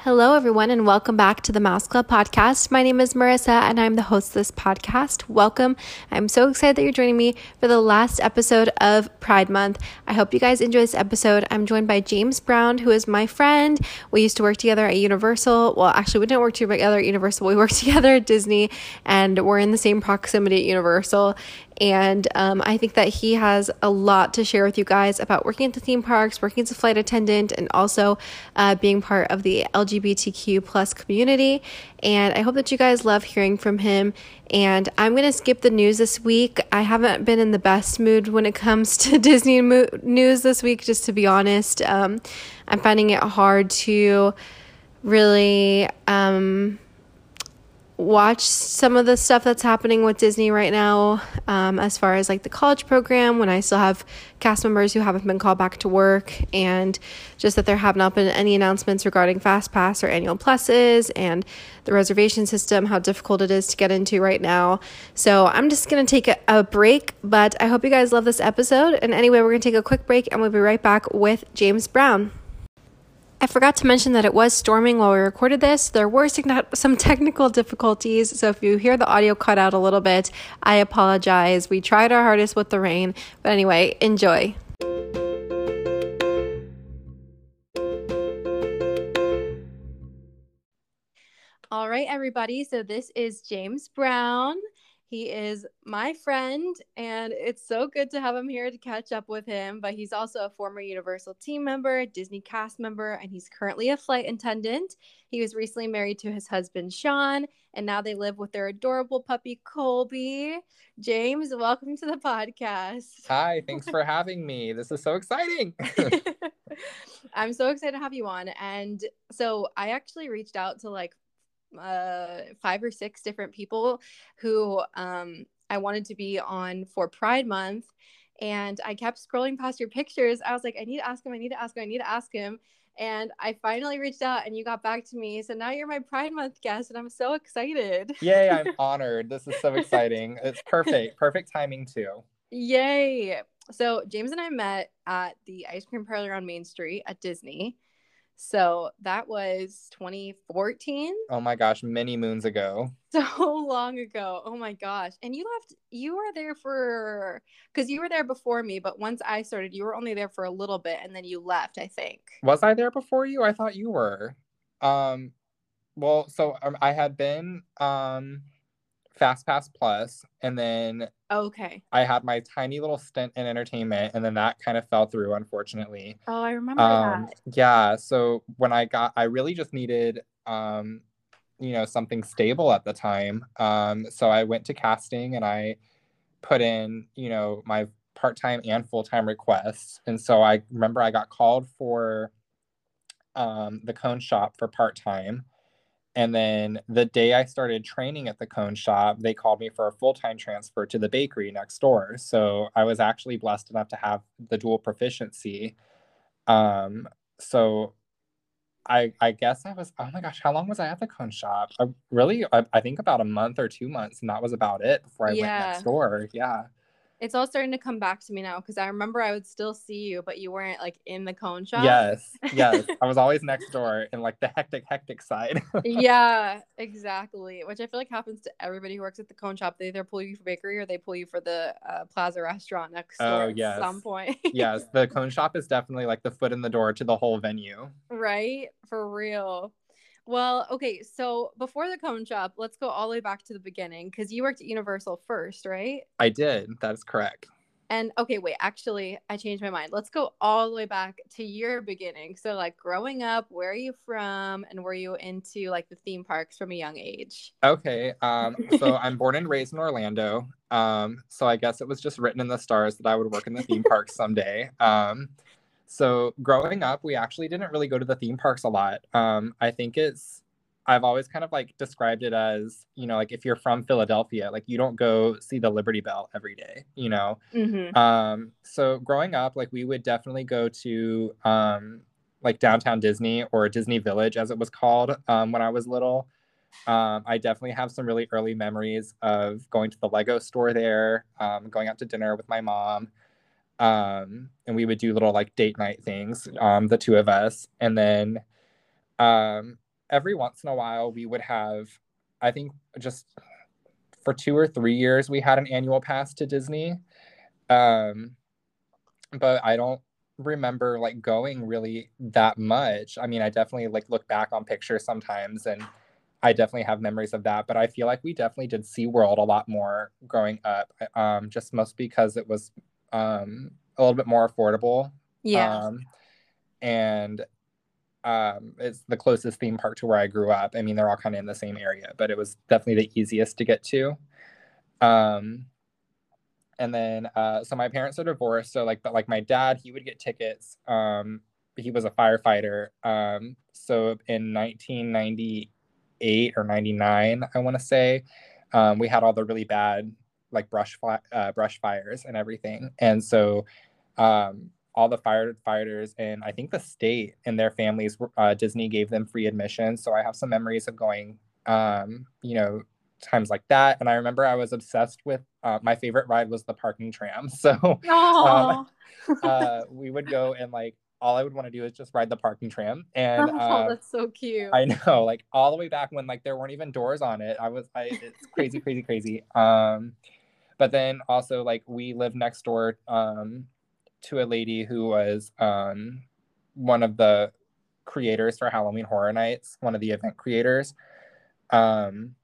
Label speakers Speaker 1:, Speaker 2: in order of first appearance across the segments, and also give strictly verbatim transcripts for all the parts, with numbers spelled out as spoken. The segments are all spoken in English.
Speaker 1: Hello, everyone, and welcome back to the Mouse Club podcast. My name is Marissa, and I'm the host of this podcast. Welcome. I'm so excited that you're joining me for the last episode of Pride Month. I hope you guys enjoy this episode. I'm joined by James Brown, who is my friend. We used to work together at Universal. Well, actually, we didn't work together at Universal. We worked together at Disney, and we're in the same proximity at Universal. And um, I think that he has a lot to share with you guys about working at the theme parks, working as a flight attendant, and also uh, being part of the L G B T Q plus community. And I hope that you guys love hearing from him. And I'm going to skip the news this week. I haven't been in the best mood when it comes to Disney mo- news this week, just to be honest. Um, I'm finding it hard to really... Um, watch some of the stuff that's happening with Disney right now, um, as far as like the college program, when I still have cast members who haven't been called back to work, and just that there have not been any announcements regarding FastPass or annual pluses and the reservation system, how difficult it is to get into right now. So I'm just going to take a, a break, but I hope you guys love this episode. And anyway, we're going to take a quick break and we'll be right back with James Brown. I forgot to mention that it was storming while we recorded this. There were some technical difficulties, so if you hear the audio cut out a little bit, I apologize. We tried our hardest with the rain, but anyway, enjoy. All right, everybody, so this is James Brown. He is my friend, and it's so good to have him here to catch up with him. But he's also a former Universal team member, Disney cast member, and he's currently a flight attendant. He was recently married to his husband, Sean, and now they live with their adorable puppy, Colby. James, welcome to the podcast.
Speaker 2: Hi, thanks for having me. This is so exciting.
Speaker 1: I'm so excited to have you on. And so I actually reached out to like uh five or six different people who um I wanted to be on for Pride Month, and I kept scrolling past your pictures. I was like, I need to ask him, I need to ask him, I need to ask him. And I finally reached out and you got back to me. So now you're my Pride Month guest and I'm so excited.
Speaker 2: Yay, I'm honored. This is so exciting. It's perfect. Perfect timing too.
Speaker 1: Yay. So James and I met at the ice cream parlor on Main Street at Disney. So that was twenty fourteen.
Speaker 2: Oh my gosh, many moons ago.
Speaker 1: So long ago. Oh my gosh. And you left, you were there for, because you were there before me, but once I started, you were only there for a little bit and then you left, I think.
Speaker 2: Was I there before you? I thought you were. Um, well, so um, I had been um, FastPass Plus, and then
Speaker 1: okay,
Speaker 2: I had my tiny little stint in entertainment, and then that kind of fell through, unfortunately.
Speaker 1: Oh, I remember
Speaker 2: Um,
Speaker 1: that.
Speaker 2: yeah, so when I got, I really just needed, um, you know, something stable at the time. Um, so I went to casting and I put in, you know, my part-time and full-time requests. And so I remember I got called for um, the Cone Shop for part-time. And then the day I started training at the Cone Shop, they called me for a full-time transfer to the bakery next door. So I was actually blessed enough to have the dual proficiency. Um, so I I guess I was, oh my gosh, how long was I at the Cone Shop? I really, I, I think about a month or two months, and that was about it before I
Speaker 1: Yeah.
Speaker 2: went next door. Yeah.
Speaker 1: It's all starting to come back to me now, because I remember I would still see you, but you weren't like in the Cone Shop.
Speaker 2: Yes, yes. I was always next door in like the hectic, hectic side.
Speaker 1: Yeah, exactly. Which I feel like happens to everybody who works at the Cone Shop. They either pull you for bakery or they pull you for the uh, Plaza restaurant next door
Speaker 2: Oh,
Speaker 1: at
Speaker 2: yes.
Speaker 1: some point.
Speaker 2: Yes, the Cone Shop is definitely like the foot in the door to the whole venue.
Speaker 1: Right? For real. Well, okay, so before the Cone Shop, let's go all the way back to the beginning, because you worked at Universal first, right?
Speaker 2: I did. That's correct.
Speaker 1: And okay, wait, actually, I changed my mind. Let's go all the way back to your beginning. So, like, growing up, where are you from, and were you into like the theme parks from a young age?
Speaker 2: Okay, um, so I'm born and raised in Orlando. Um, so I guess it was just written in the stars that I would work in the theme parks someday. Um, so growing up, we actually didn't really go to the theme parks a lot. Um, I think it's, I've always kind of like described it as, you know, like if you're from Philadelphia, like you don't go see the Liberty Bell every day, you know?
Speaker 1: Mm-hmm.
Speaker 2: Um, so growing up, like we would definitely go to um, like downtown Disney, or Disney Village as it was called um, when I was little. Um, I definitely have some really early memories of going to the Lego store there, um, going out to dinner with my mom. Um, and we would do little like date night things, um, the two of us. And then um, every once in a while we would have, I think just for two or three years, we had an annual pass to Disney. Um, but I don't remember like going really that much. I mean, I definitely like look back on pictures sometimes, and I definitely have memories of that. But I feel like we definitely did SeaWorld a lot more growing up, um, just mostly because it was um, a little bit more affordable.
Speaker 1: Yeah.
Speaker 2: Um, and um, it's the closest theme park to where I grew up. I mean, they're all kind of in the same area, but it was definitely the easiest to get to. Um, and then, uh, so my parents are divorced. So like, but like my dad, he would get tickets. Um, he was a firefighter. Um, so in nineteen ninety-eight or ninety-nine, I want to say, um, we had all the really bad like brush fi- uh, brush fires and everything. And so, um, all the firefighters and I think the state and their families, uh, Disney gave them free admission. So I have some memories of going, um, you know, times like that. And I remember I was obsessed with, uh, my favorite ride was the parking tram. So um, uh, we would go and like, all I would want to do is just ride the parking tram. And
Speaker 1: Oh,
Speaker 2: uh,
Speaker 1: that's so cute.
Speaker 2: I know, like all the way back when like there weren't even doors on it. I was, I, it's crazy, crazy, crazy. Um, but then also like we lived next door, um, to a lady who was um, one of the creators for Halloween Horror Nights, one of the event creators. Um,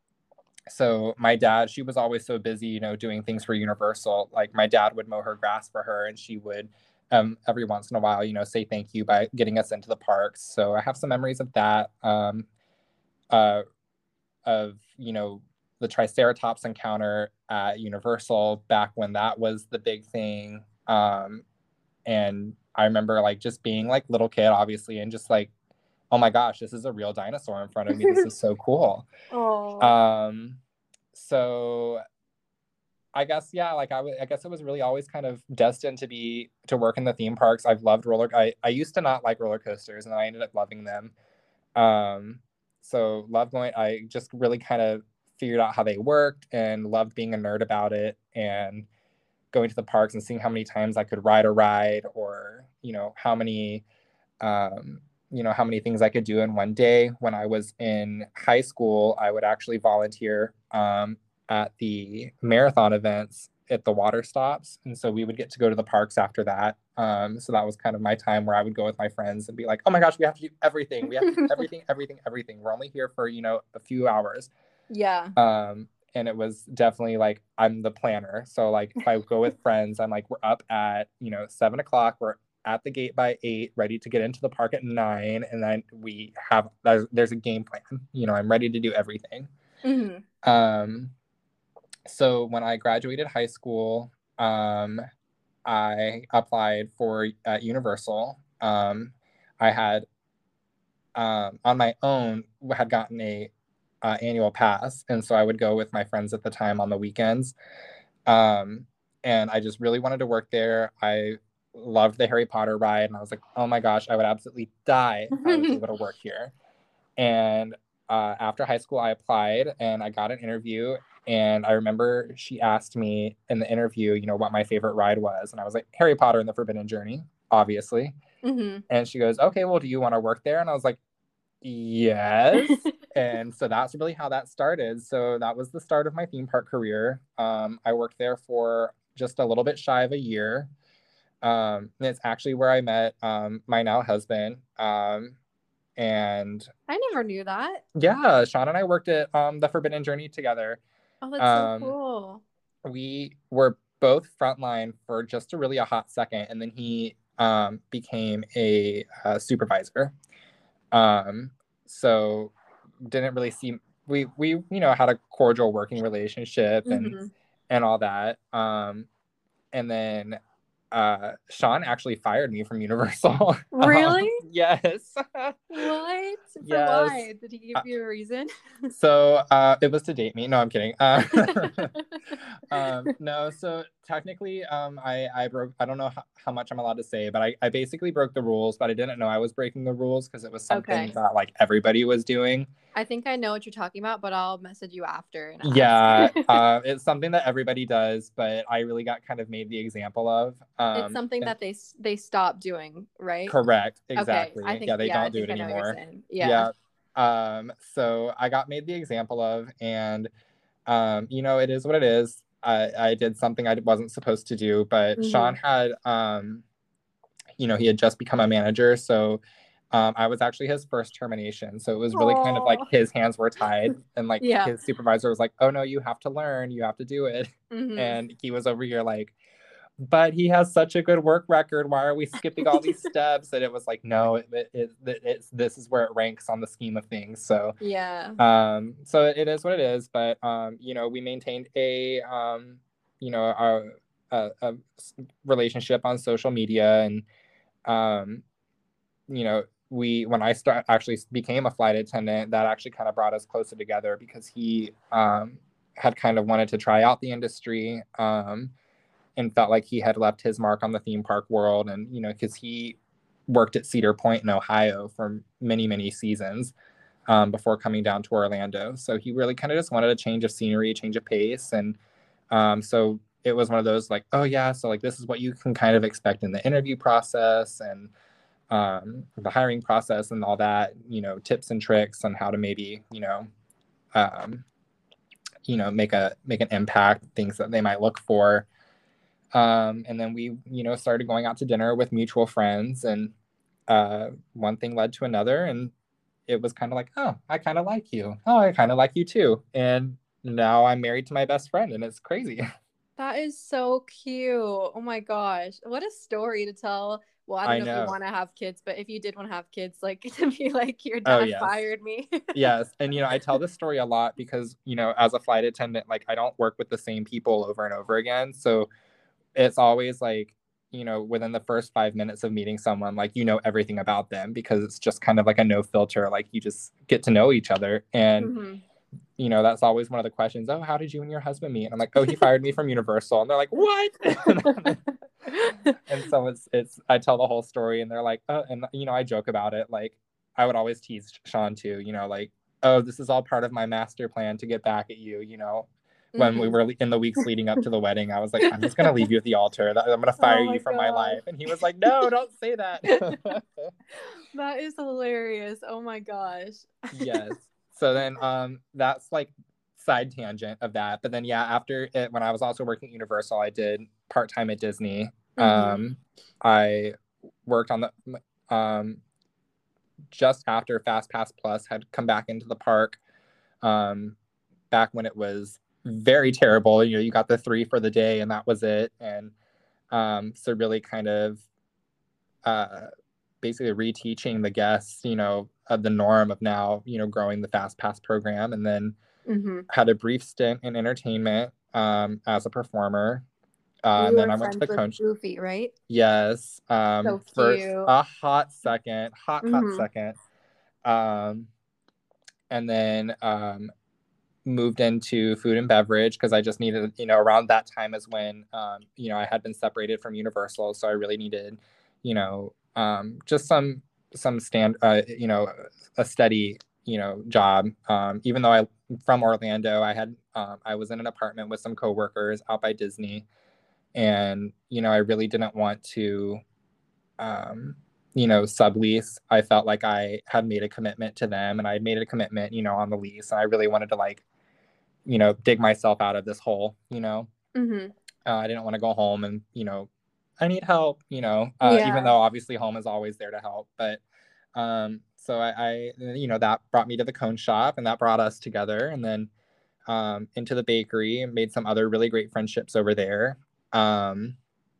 Speaker 2: so my dad, she was always so busy, you know, doing things for Universal. Like my dad would mow her grass for her, and she would um, every once in a while, you know, say thank you by getting us into the parks. So I have some memories of that, um, uh, of, you know, the Triceratops encounter at Universal back when that was the big thing. Um, and I remember like just being like little kid, obviously, and just like, oh my gosh, this is a real dinosaur in front of me. This is so cool.
Speaker 1: Oh.
Speaker 2: Um, so I guess, yeah, like I, w- I guess it was really always kind of destined to be, to work in the theme parks. I've loved roller, I, I used to not like roller coasters and I ended up loving them. Um, so love going, I just really kind of figured out how they worked and loved being a nerd about it. And going to the parks and seeing how many times I could ride a ride, or, you know, how many, um, you know, how many things I could do in one day. When I was in high school, I would actually volunteer um, at the marathon events at the water stops. And so we would get to go to the parks after that. Um, so that was kind of my time where I would go with my friends and be like, oh my gosh, we have to do everything. We have to do everything, everything, everything. We're only here for, you know, a few hours.
Speaker 1: Yeah.
Speaker 2: Um, and it was definitely like, I'm the planner. So like if I go with friends, I'm like, we're up at, you know, seven o'clock, we're at the gate by eight, ready to get into the park at nine. And then we have, there's, there's a game plan, you know, I'm ready to do everything.
Speaker 1: Mm-hmm.
Speaker 2: Um, so when I graduated high school, um, I applied for uh, Universal. Um, I had, um, on my own, had gotten a uh, annual pass, and so I would go with my friends at the time on the weekends. Um, and I just really wanted to work there. I loved the Harry Potter ride, and I was like, oh my gosh, I would absolutely die if I was able to work here. And uh, after high school, I applied and I got an interview. And I remember she asked me in the interview, you know, what my favorite ride was. And I was like, Harry Potter and the Forbidden Journey, obviously.
Speaker 1: Mm-hmm.
Speaker 2: And she goes, okay, well, do you want to work there? And I was like, yes. And so that's really how that started. So that was the start of my theme park career. Um, I worked there for just a little bit shy of a year. Um, and it's actually where I met um, my now husband. Um, and
Speaker 1: I never knew that.
Speaker 2: Yeah, Sean and I worked at um, the Forbidden Journey together.
Speaker 1: Oh, that's
Speaker 2: Um,
Speaker 1: so cool.
Speaker 2: We were both frontline for just a really a hot second, and then he um, became a uh, supervisor. Um, so didn't really see we we you know had a cordial working relationship and
Speaker 1: Mm-hmm.
Speaker 2: and all that. Um, and then uh, Sean actually fired me from Universal.
Speaker 1: Really?
Speaker 2: um, yes.
Speaker 1: What? For
Speaker 2: Yes.
Speaker 1: why? Did he give
Speaker 2: Uh,
Speaker 1: you a reason?
Speaker 2: So uh, it was to date me. No, I'm kidding. Uh, um, no, so technically, um, I, I broke, I don't know how, how much I'm allowed to say, but I, I basically broke the rules, but I didn't know I was breaking the rules because it was something
Speaker 1: Okay.
Speaker 2: that like everybody was doing.
Speaker 1: I think I know what you're talking about, but I'll message you after. And ask.
Speaker 2: Yeah, uh, it's something that everybody does, but I really got kind of made the example of. Um,
Speaker 1: it's something
Speaker 2: and-
Speaker 1: that they they stopped doing, right?
Speaker 2: Correct. Exactly.
Speaker 1: Okay. I think
Speaker 2: yeah, they
Speaker 1: yeah,
Speaker 2: don't
Speaker 1: I
Speaker 2: do
Speaker 1: think
Speaker 2: it
Speaker 1: I know what you're
Speaker 2: anymore.
Speaker 1: saying. Yeah.
Speaker 2: Yeah. Um, so I got made the example of, and um, you know, it is what it is. I, I did something I wasn't supposed to do, but
Speaker 1: Mm-hmm.
Speaker 2: Sean had, um, you know, he had just become a manager, so um, I was actually his first termination. So it was really kind of like
Speaker 1: Aw.
Speaker 2: his hands were tied, and like
Speaker 1: Yeah.
Speaker 2: his supervisor was like, "Oh no, you have to learn, you have to do it,"
Speaker 1: Mm-hmm.
Speaker 2: and he was over here like, but he has such a good work record. Why are we skipping all these steps? And it was like, no, it, it, it, it's this is where it ranks on the scheme of things. So
Speaker 1: Yeah.
Speaker 2: um, so it is what it is. But um, you know, we maintained a um, you know, a, a, a relationship on social media, and um, you know, we when I start actually became a flight attendant, that actually kind of brought us closer together because he um, had kind of wanted to try out the industry. Um, and felt like he had left his mark on the theme park world. And, you know, because he worked at Cedar Point in Ohio for many, many seasons um, before coming down to Orlando. So he really kind of just wanted a change of scenery, a change of pace. And um, so it was one of those like, oh, yeah, so like this is what you can kind of expect in the interview process and um, the hiring process and all that, you know, tips and tricks on how to maybe, you know, um, you know, make a make an impact, things that they might look for. Um, and then we, you know, started going out to dinner with mutual friends, and uh, one thing led to another, and it was kind of like, oh, I kind of like you. Oh, I kind of like you too. And now I'm married to my best friend, and it's crazy.
Speaker 1: That is so cute. Oh my gosh. What a story to tell. Well, I don't
Speaker 2: I
Speaker 1: know if you
Speaker 2: know.
Speaker 1: want to have kids, but if you did want to have kids, like to be like, your
Speaker 2: Oh,
Speaker 1: dad
Speaker 2: yes.
Speaker 1: fired me.
Speaker 2: Yes. And, you know, I tell this story a lot because, you know, as a flight attendant, like I don't work with the same people over and over again. So it's always like, you know, within the first five minutes of meeting someone, like, you know, everything about them because it's just kind of like a no filter. Like you just get to know each other. And,
Speaker 1: Mm-hmm.
Speaker 2: you know, that's always one of the questions. Oh, how did you and your husband meet? And I'm like, oh, he fired me from Universal. And they're like, what? And so it's, it's, I tell the whole story and they're like, oh, and, you know, I joke about it. Like, I would always tease Sean too, you know, like, oh, this is all part of my master plan to get back at you, you know. When
Speaker 1: Mm-hmm.
Speaker 2: we were in the weeks leading up to the wedding, I was like, I'm just going to leave you at the altar. I'm going to fire
Speaker 1: Oh my
Speaker 2: you from my
Speaker 1: gosh.
Speaker 2: life. And he was like, no, don't say that.
Speaker 1: That is hilarious. Oh my gosh.
Speaker 2: Yes. So then um, that's like side tangent of that. But then, yeah, after it, when I was also working at Universal, I did part-time at Disney.
Speaker 1: Mm-hmm.
Speaker 2: Um, I worked on the, um, just after Fast Pass Plus had come back into the park, um, back when it was very terrible. You know, you got the three for the day and that was it. And um, so really kind of uh, basically reteaching the guests, you know, of the norm of now, you know, growing the Fast Pass program. And then
Speaker 1: Mm-hmm.
Speaker 2: had a brief stint in entertainment um, as a performer. Uh,
Speaker 1: You
Speaker 2: and then
Speaker 1: were
Speaker 2: I went to
Speaker 1: friends
Speaker 2: the
Speaker 1: with
Speaker 2: coach.
Speaker 1: Goofy, right?
Speaker 2: Yes. Um,
Speaker 1: So
Speaker 2: for
Speaker 1: cute.
Speaker 2: a hot second, hot, hot
Speaker 1: Mm-hmm.
Speaker 2: second. Um, and then um, moved into food and beverage because I just needed, you know, around that time is when, um, you know, I had been separated from Universal. So I really needed, you know, um, just some, some stand, uh, you know, a steady, you know, job. Um, even though I, from Orlando, I had, um, I was in an apartment with some coworkers out by Disney. And, you know, I really didn't want to, um, you know, sublease. I felt like I had made a commitment to them and I had made a commitment, you know, on the lease. And I really wanted to like, you know, dig myself out of this hole, you know.
Speaker 1: Mm-hmm.
Speaker 2: Uh, I didn't want to go home and, you know, I need help, you know, uh, even
Speaker 1: Yeah.
Speaker 2: though obviously home is always there to help. But um, so I, I, you know, that brought me to the cone shop and that brought us together. And then um, into the bakery and made some other really great friendships over there. Um,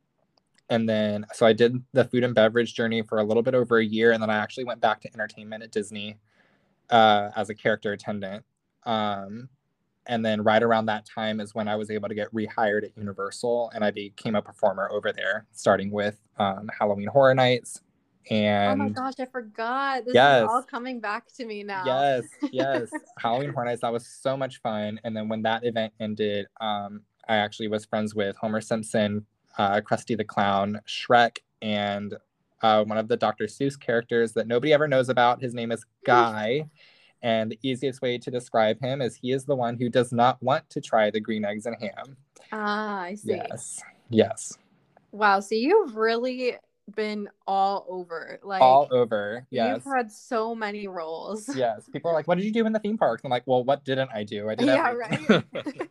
Speaker 2: and then, so I did the food and beverage journey for a little bit over a year. And then I actually went back to entertainment at Disney uh, as a character attendant. Um, and then right around that time is when I was able to get rehired at Universal and I became a performer over there, starting with um, Halloween Horror Nights.
Speaker 1: Oh my
Speaker 2: And
Speaker 1: gosh, I forgot. This is all
Speaker 2: yes,
Speaker 1: coming back to me now.
Speaker 2: yes, yes, Halloween Horror Nights, that was so much fun. And then when that event ended, um, I actually was friends with Homer Simpson, uh, Krusty the Clown, Shrek, and uh, one of the Doctor Seuss characters that nobody ever knows about. His name is Guy. And the easiest way to describe him is he is the one who does not want to try the green eggs and ham.
Speaker 1: Ah, I see.
Speaker 2: Yes. Yes.
Speaker 1: Wow. So you've really been all over. Like
Speaker 2: all over.
Speaker 1: you've
Speaker 2: Yes.
Speaker 1: had so many roles.
Speaker 2: Yes. People are like, what did you do in the theme parks? I'm like, well, what didn't I do? I did
Speaker 1: Yeah,
Speaker 2: everything.
Speaker 1: right.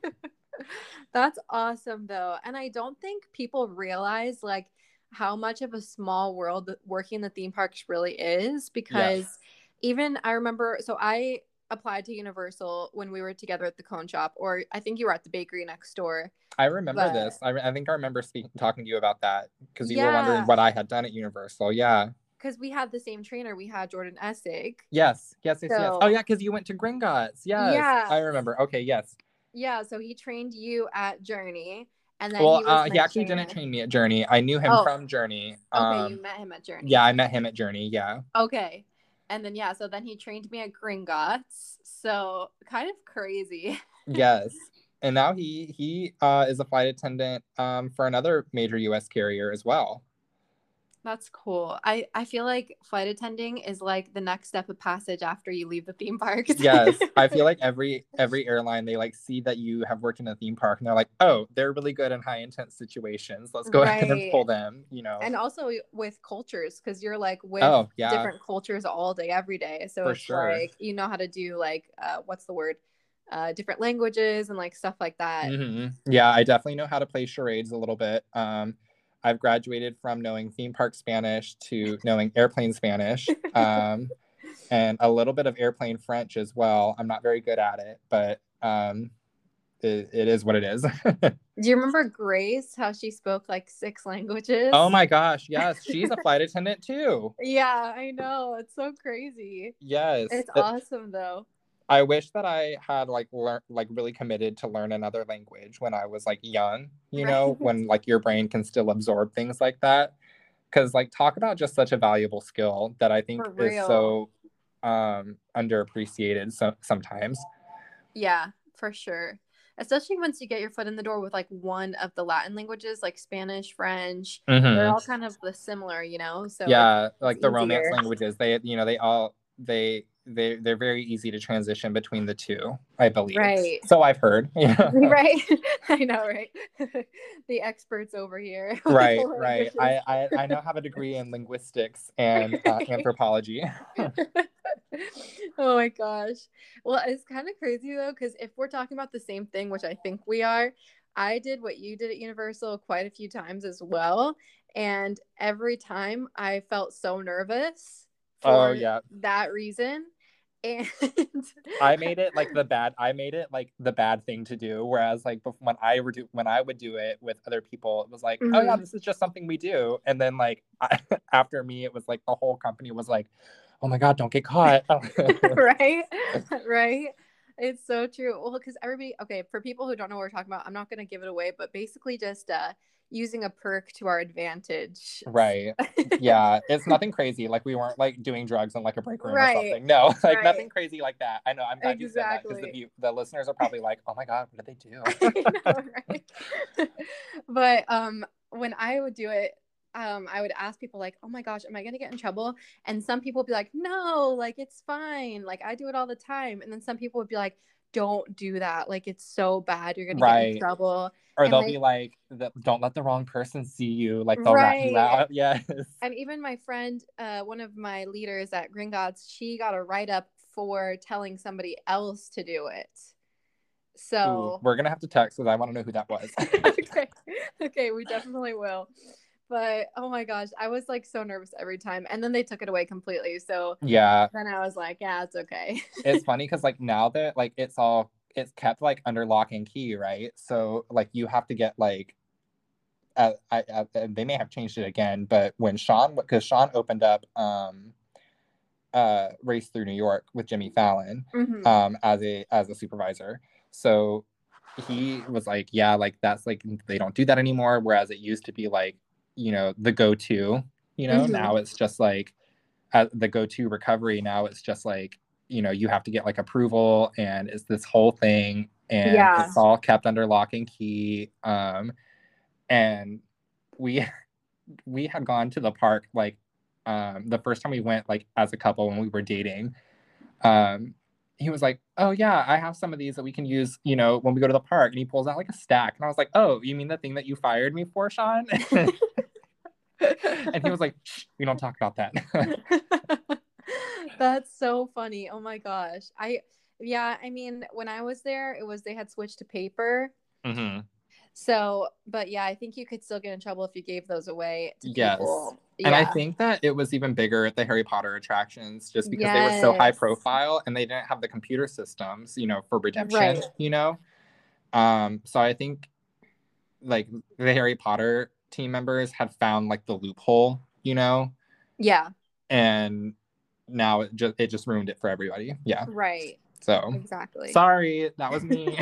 Speaker 1: That's awesome though. And I don't think people realize like how much of a small world working in the theme parks really is, because
Speaker 2: Yes.
Speaker 1: even I remember, so I applied to Universal when we were together at the Cone Shop, or I think you were at the bakery next door.
Speaker 2: I remember
Speaker 1: But
Speaker 2: this. I, re- I think I remember speaking, talking to you about that because you were wondering
Speaker 1: yeah,
Speaker 2: what I had done at Universal. Yeah.
Speaker 1: because we had the same trainer. We had Jordan Essig.
Speaker 2: Yes. Yes. Yes. Yes. Oh,
Speaker 1: So
Speaker 2: yeah. Because you went to Gringotts. Yes.
Speaker 1: yeah,
Speaker 2: I remember. Okay. Yes.
Speaker 1: yeah. So he trained you at Journey, and then
Speaker 2: Well,
Speaker 1: he was
Speaker 2: uh, he
Speaker 1: my
Speaker 2: actually didn't
Speaker 1: trainer.
Speaker 2: train me at Journey. I knew him
Speaker 1: Oh,
Speaker 2: from Journey.
Speaker 1: okay.
Speaker 2: Um,
Speaker 1: You met him at Journey.
Speaker 2: yeah, I met him at Journey. Yeah.
Speaker 1: Okay. And then, yeah, so then he trained me at Gringotts. So kind of crazy.
Speaker 2: Yes. And now he he uh, is a flight attendant um, for another major U S carrier as well.
Speaker 1: That's cool. I, I feel like flight attending is like the next step of passage after you leave the theme parks.
Speaker 2: Yes. I feel like every every airline, they like see that you have worked in a theme park and they're like, oh, they're really good in high intense situations. Let's go ahead and
Speaker 1: Right.
Speaker 2: pull them, you know.
Speaker 1: And also with cultures, because you're like with
Speaker 2: Oh, yeah.
Speaker 1: different cultures all day, every day. So
Speaker 2: For
Speaker 1: it's
Speaker 2: sure.
Speaker 1: like, you know how to do like, uh, what's the word? Uh, different languages and like stuff like that.
Speaker 2: Mm-hmm. Yeah, I definitely know how to play charades a little bit. Um, I've graduated from knowing theme park Spanish to knowing airplane Spanish, um, and a little bit of airplane French as well. I'm not very good at it, but um, it, it is what it is.
Speaker 1: Do you remember Grace, how she spoke like six languages?
Speaker 2: Oh my gosh, yes. She's a flight attendant too.
Speaker 1: Yeah, I know. It's so crazy.
Speaker 2: Yes.
Speaker 1: It's
Speaker 2: It,
Speaker 1: awesome though.
Speaker 2: I wish that I had like learned like really committed to learn another language when I was like young, you
Speaker 1: Right.
Speaker 2: know, when like your brain can still absorb things like that. Because like talk about just such a valuable skill that I think
Speaker 1: For
Speaker 2: is
Speaker 1: real.
Speaker 2: so um underappreciated so sometimes.
Speaker 1: Yeah, for sure. Especially once you get your foot in the door with like one of the Latin languages, like Spanish, French.
Speaker 2: Mhm.
Speaker 1: They're all kind of the similar, you know? So
Speaker 2: Yeah,
Speaker 1: it's, it's
Speaker 2: like the romance
Speaker 1: easier.
Speaker 2: languages, they you know, they all they they they're very easy to transition between the two, I believe.
Speaker 1: Right.
Speaker 2: So I've heard. Yeah.
Speaker 1: Right. I know, right? The experts over here. with
Speaker 2: Right,
Speaker 1: the
Speaker 2: right.
Speaker 1: languages.
Speaker 2: I, I I now have a degree in linguistics and uh, anthropology.
Speaker 1: Oh my gosh. Well, it's kind of crazy though, because if we're talking about the same thing, which I think we are, I did what you did at Universal quite a few times as well. And every time I felt so nervous for
Speaker 2: Oh yeah.
Speaker 1: that reason. And
Speaker 2: I made it like the bad I made it like the bad thing to do, whereas like bef- when I would do when I would do it with other people, it was like, oh yeah,
Speaker 1: Mhm.
Speaker 2: this is just something we do. And then like I, after me, it was like the whole company was like, oh my god, don't get caught.
Speaker 1: Right? Right? It's so true. Well, because everybody, okay, for people who don't know what we're talking about, I'm not going to give it away, but basically just uh, using a perk to our advantage.
Speaker 2: Right. Yeah. It's nothing crazy. Like we weren't like doing drugs in like a break room
Speaker 1: Right.
Speaker 2: or something. No, like
Speaker 1: Right.
Speaker 2: nothing crazy like that. I know. I'm glad you said that because
Speaker 1: Exactly.
Speaker 2: the, the listeners are probably like, oh my god, what did they do?
Speaker 1: I know, right? But um, when I would do it, um, I would ask people like, "Oh my gosh, am I gonna get in trouble?" And some people would be like, "No, like it's fine. Like I do it all the time." And then some people would be like, "Don't do that. Like it's so bad. You're gonna get in
Speaker 2: Right.
Speaker 1: trouble."
Speaker 2: Or
Speaker 1: And
Speaker 2: they'll
Speaker 1: like,
Speaker 2: be like, the, don't let the wrong person see you. Like they'll rat you
Speaker 1: right.
Speaker 2: out. Yes.
Speaker 1: And even my friend, uh, one of my leaders at Gringotts, she got a write up for telling somebody else to do it. So
Speaker 2: Ooh, we're gonna have to text because I want to know who that was.
Speaker 1: okay, okay, we definitely will. But oh my gosh, I was like so nervous every time, and then they took it away completely. So
Speaker 2: Yeah.
Speaker 1: then I was like, yeah, it's okay.
Speaker 2: It's funny because like now that like it's all it's kept like under lock and key, right? So like you have to get like uh, I, I they may have changed it again, but when Sean because Sean opened up um uh Race Through New York with Jimmy Fallon
Speaker 1: Mhm.
Speaker 2: um as a as a supervisor. So he was like, yeah, like that's like they don't do that anymore. Whereas it used to be like, you know, the go-to, you know,
Speaker 1: Mhm.
Speaker 2: now it's just like uh, the go-to recovery. Now it's just like, you know, you have to get like approval and it's this whole thing and
Speaker 1: Yeah.
Speaker 2: it's all kept under lock and key. Um, and we we had gone to the park like um, the first time we went like as a couple when we were dating. Um, he was like, oh yeah, I have some of these that we can use, you know, when we go to the park. And he pulls out like a stack. And I was like, oh, you mean the thing that you fired me for, Sean? And he was like, shh, we don't talk about that.
Speaker 1: That's so funny. Oh my gosh. I yeah, I mean, when I was there, it was they had switched to paper.
Speaker 2: Mm-hmm.
Speaker 1: So, but yeah, I think you could still get in trouble if you gave those away to
Speaker 2: Yes.
Speaker 1: people.
Speaker 2: And I
Speaker 1: Yeah.
Speaker 2: think that it was even bigger at the Harry Potter attractions just because they were so high
Speaker 1: Yes.
Speaker 2: profile and they didn't have the computer systems, you know, for redemption,
Speaker 1: Right.
Speaker 2: you know? Um, so I think like the Harry Potter team members had found like the loophole, you know?
Speaker 1: Yeah.
Speaker 2: And now it just it just ruined it for everybody. Yeah.
Speaker 1: Right.
Speaker 2: So
Speaker 1: Exactly.
Speaker 2: sorry, that was me.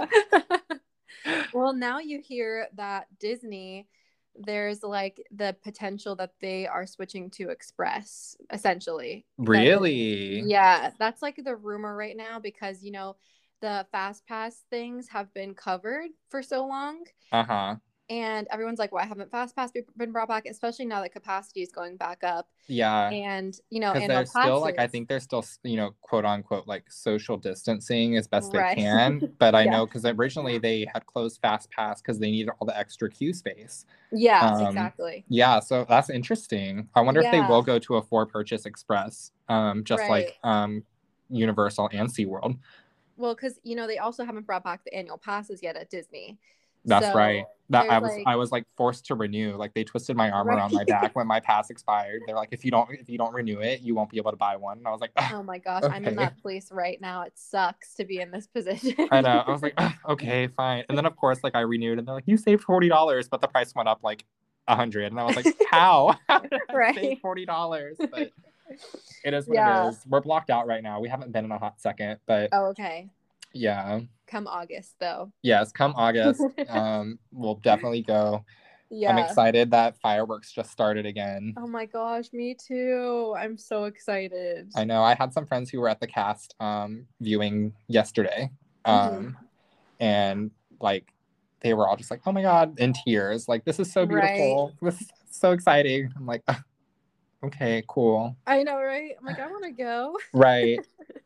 Speaker 1: Well, now you hear that Disney, there's like the potential that they are switching to Express, essentially.
Speaker 2: Really?
Speaker 1: That, yeah, that's like the rumor right now because, you know, the Fast Pass things have been covered for so long.
Speaker 2: Uh-huh.
Speaker 1: And everyone's like, why haven't Fast Pass been brought back? Especially now that capacity is going back up.
Speaker 2: Yeah.
Speaker 1: And, you know,
Speaker 2: Because
Speaker 1: annual
Speaker 2: they're still
Speaker 1: passes.
Speaker 2: like, I think they're still, you know, quote unquote, like social distancing as best
Speaker 1: Right.
Speaker 2: they can. But I
Speaker 1: Yeah.
Speaker 2: know because originally they had closed Fast Pass because they needed all the extra queue space.
Speaker 1: Yeah,
Speaker 2: Um,
Speaker 1: exactly.
Speaker 2: Yeah, so that's interesting. I wonder if they
Speaker 1: Yeah.
Speaker 2: will go to a four purchase express, um, just
Speaker 1: Right.
Speaker 2: like um, Universal and SeaWorld.
Speaker 1: Well, because you know they also haven't brought back the annual passes yet at Disney.
Speaker 2: That's
Speaker 1: So
Speaker 2: right. That I was
Speaker 1: like,
Speaker 2: I was like forced to renew. Like they twisted my arm
Speaker 1: right.
Speaker 2: around my back when my pass expired. They're like, if you don't if you don't renew it, you won't be able to buy one. And I was like,
Speaker 1: Oh my gosh,
Speaker 2: okay.
Speaker 1: I'm in that place right now. It sucks to be in this position.
Speaker 2: I know. I was like, okay, fine. And then of course, like I renewed, and they're like, you saved forty dollars, but the price went up like a hundred, and I was like, how? How did I
Speaker 1: Right.
Speaker 2: save forty dollars? But it is what
Speaker 1: Yeah.
Speaker 2: it is. We're blocked out right now. We haven't been in a hot second, but
Speaker 1: Oh, okay.
Speaker 2: yeah.
Speaker 1: Come August, though.
Speaker 2: Yes, come August, um, we'll definitely go.
Speaker 1: Yeah.
Speaker 2: I'm excited that fireworks just started again.
Speaker 1: Oh my gosh, me too. I'm so excited.
Speaker 2: I know. I had some friends who were at the cast um, viewing yesterday, um,
Speaker 1: Mm-hmm.
Speaker 2: and like they were all just like, "Oh my god!" in tears. Like, this is so beautiful.
Speaker 1: Right.
Speaker 2: This is so exciting. I'm like, okay, cool.
Speaker 1: I know, right? I'm like, I want to go.
Speaker 2: Right.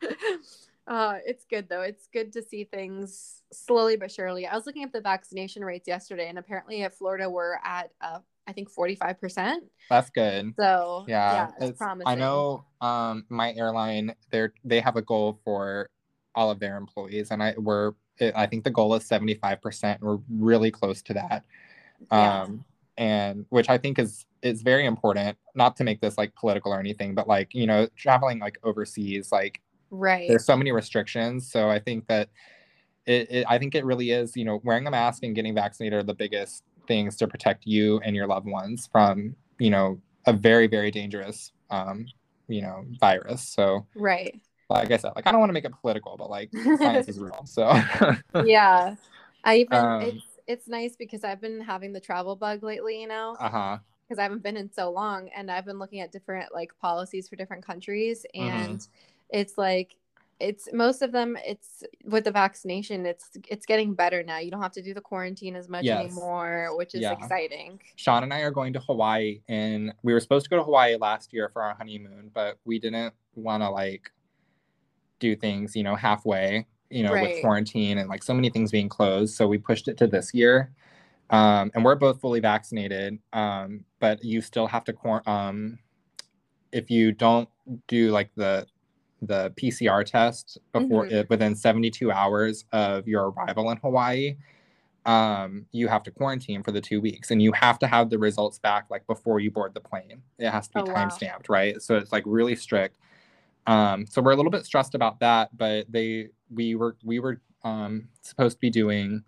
Speaker 1: Uh, it's good though. It's good to see things slowly but surely. I was looking at the vaccination rates yesterday, and apparently at Florida we're at uh, I think forty-five percent.
Speaker 2: That's good.
Speaker 1: So
Speaker 2: yeah,
Speaker 1: yeah, it's,
Speaker 2: it's
Speaker 1: promising.
Speaker 2: I know um, my airline, they're they have a goal for all of their employees, and I we're I think the goal is seventy-five percent. We're really close to that.
Speaker 1: Yeah.
Speaker 2: Um, and which I think is is very important. Not to make this like political or anything, but like, you know, traveling like overseas, like.
Speaker 1: Right.
Speaker 2: There's so many restrictions. So I think that it, it, I think it really is, you know, wearing a mask and getting vaccinated are the biggest things to protect you and your loved ones from, you know, a very, very dangerous, um, you know, virus. So,
Speaker 1: right.
Speaker 2: Like I said, like, I don't want to make it political, but like science is real. So,
Speaker 1: yeah. I even,
Speaker 2: um,
Speaker 1: it's, it's nice because I've been having the travel bug lately, you know,
Speaker 2: uh-huh.
Speaker 1: because I haven't been in so long, and I've been looking at different like policies for different countries, and mm-hmm. it's like it's most of them it's with the vaccination it's it's getting better now. You don't have to do the quarantine as much yes. anymore, which is yeah. exciting.
Speaker 2: Sean and I are going to Hawaii, and we were supposed to go to Hawaii last year for our honeymoon, but we didn't want to like do things, you know, halfway, you know, right. with quarantine and like so many things being closed, so we pushed it to this year. Um, and we're both fully vaccinated, um, but you still have to, um, if you don't do like the the P C R test before mm-hmm. it, within seventy-two hours of your arrival in Hawaii, um, you have to quarantine for the two weeks, and you have to have the results back like before you board the plane. It has to be oh, time stamped, wow. right? So it's like really strict. Um, so we're a little bit stressed about that, but they we were we were um, supposed to be doing.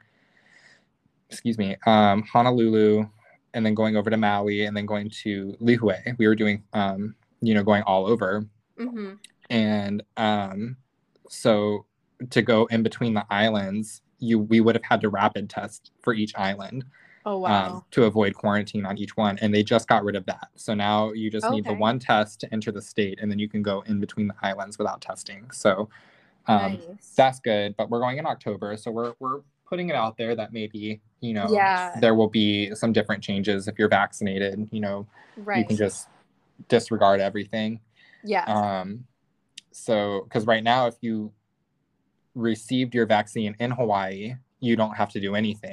Speaker 2: excuse me, um, Honolulu, and then going over to Maui, and then going to Lihue. We were doing, um, you know, going all over.
Speaker 1: Mm-hmm.
Speaker 2: And um, so to go in between the islands, you we would have had to rapid test for each island.
Speaker 1: Oh, wow.
Speaker 2: Um, to avoid quarantine on each one. And they just got rid of that. So now you just okay. need the one test to enter the state, and then you can go in between the islands without testing. So um, nice. That's good. But we're going in October, so we're we're putting it out there that maybe, you know,
Speaker 1: yeah.
Speaker 2: there will be some different changes if you're vaccinated. You know,
Speaker 1: right.
Speaker 2: you can just disregard everything.
Speaker 1: Yeah.
Speaker 2: Um, so, because right now, if you received your vaccine in Hawaii, you don't have to do anything.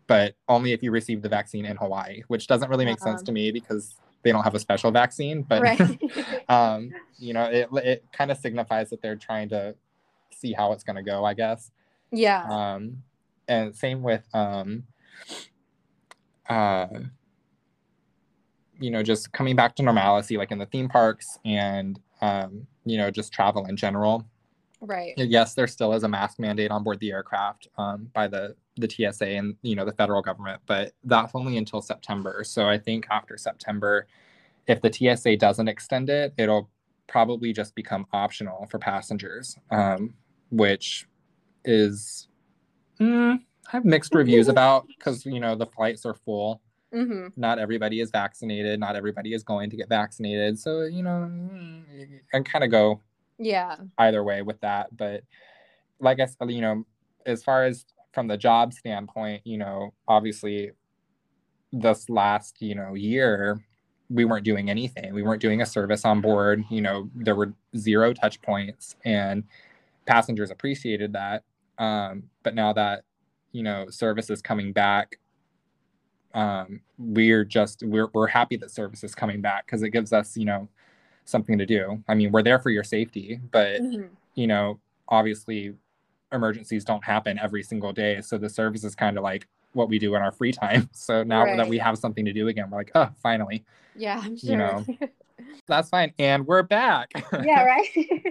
Speaker 2: but only if you receive the vaccine in Hawaii, which doesn't really make um, sense to me because they don't have a special vaccine. But right. um, you know, it it kind of signifies that they're trying to see how it's going to go, I guess.
Speaker 1: Yeah.
Speaker 2: Um, and same with um, uh, you know, just coming back to normalcy, like in the theme parks and um, you know, just travel in general.
Speaker 1: Right.
Speaker 2: Yes, there still is a mask mandate on board the aircraft um, by the, the T S A and, you know, the federal government, but that's only until September. So I think after September, if the T S A doesn't extend it, it'll probably just become optional for passengers, um, which is, mm, I have mixed reviews about because, you know, the flights are full.
Speaker 1: Mm-hmm.
Speaker 2: Not everybody is vaccinated. Not everybody is going to get vaccinated. So, you know, I kind of go
Speaker 1: yeah
Speaker 2: either way with that. But like I said, you know, as far as from the job standpoint, you know, obviously this last, you know, year, we weren't doing anything. We weren't doing a service on board. You know, there were zero touch points and passengers appreciated that. Um, but now that, you know, service is coming back, um, we're just, we're, we're happy that service is coming back because it gives us, you know, something to do. I mean, we're there for your safety, but, mm-hmm. you know, obviously emergencies don't happen every single day. So the service is kind of like what we do in our free time. So now right. that we have something to do again, we're like, oh, finally.
Speaker 1: Yeah, I'm sure.
Speaker 2: You know, that's fine. And we're back.
Speaker 1: Yeah, right.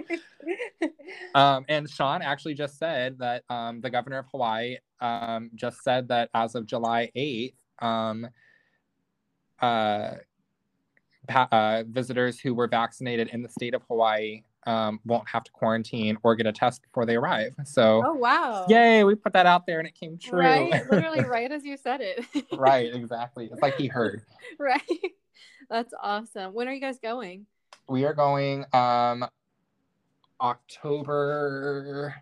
Speaker 2: um, and Sean actually just said that um, the governor of Hawaii um, just said that as of July eighth, um, uh, pa- uh, visitors who were vaccinated in the state of Hawaii um, won't have to quarantine or get a test before they arrive. So,
Speaker 1: oh, wow.
Speaker 2: Yay, we put that out there and it came true.
Speaker 1: Right, literally right as you said it.
Speaker 2: Right, exactly. It's like he heard.
Speaker 1: Right. That's awesome. When are you guys going?
Speaker 2: We are going um, October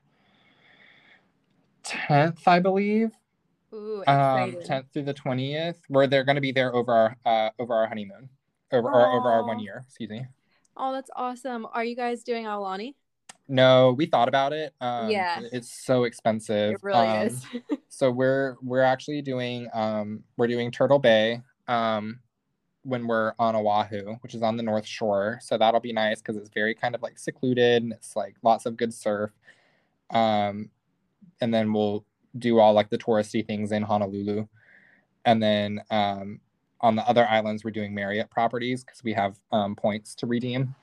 Speaker 2: tenth, I believe.
Speaker 1: Ooh,
Speaker 2: um, tenth through the twentieth, where they're going to be there over our uh, over our honeymoon, over or over our one year. Excuse me.
Speaker 1: Oh, that's awesome. Are you guys doing Aulani?
Speaker 2: No, we thought about it. Um,
Speaker 1: yeah,
Speaker 2: it's so expensive.
Speaker 1: It really
Speaker 2: um,
Speaker 1: is.
Speaker 2: so we're we're actually doing um, we're doing Turtle Bay um, when we're on Oahu, which is on the North Shore. So that'll be nice because it's very kind of like secluded and it's like lots of good surf. Um, and then we'll do all like the touristy things in Honolulu. And then um, on the other islands, we're doing Marriott properties because we have um, points to redeem.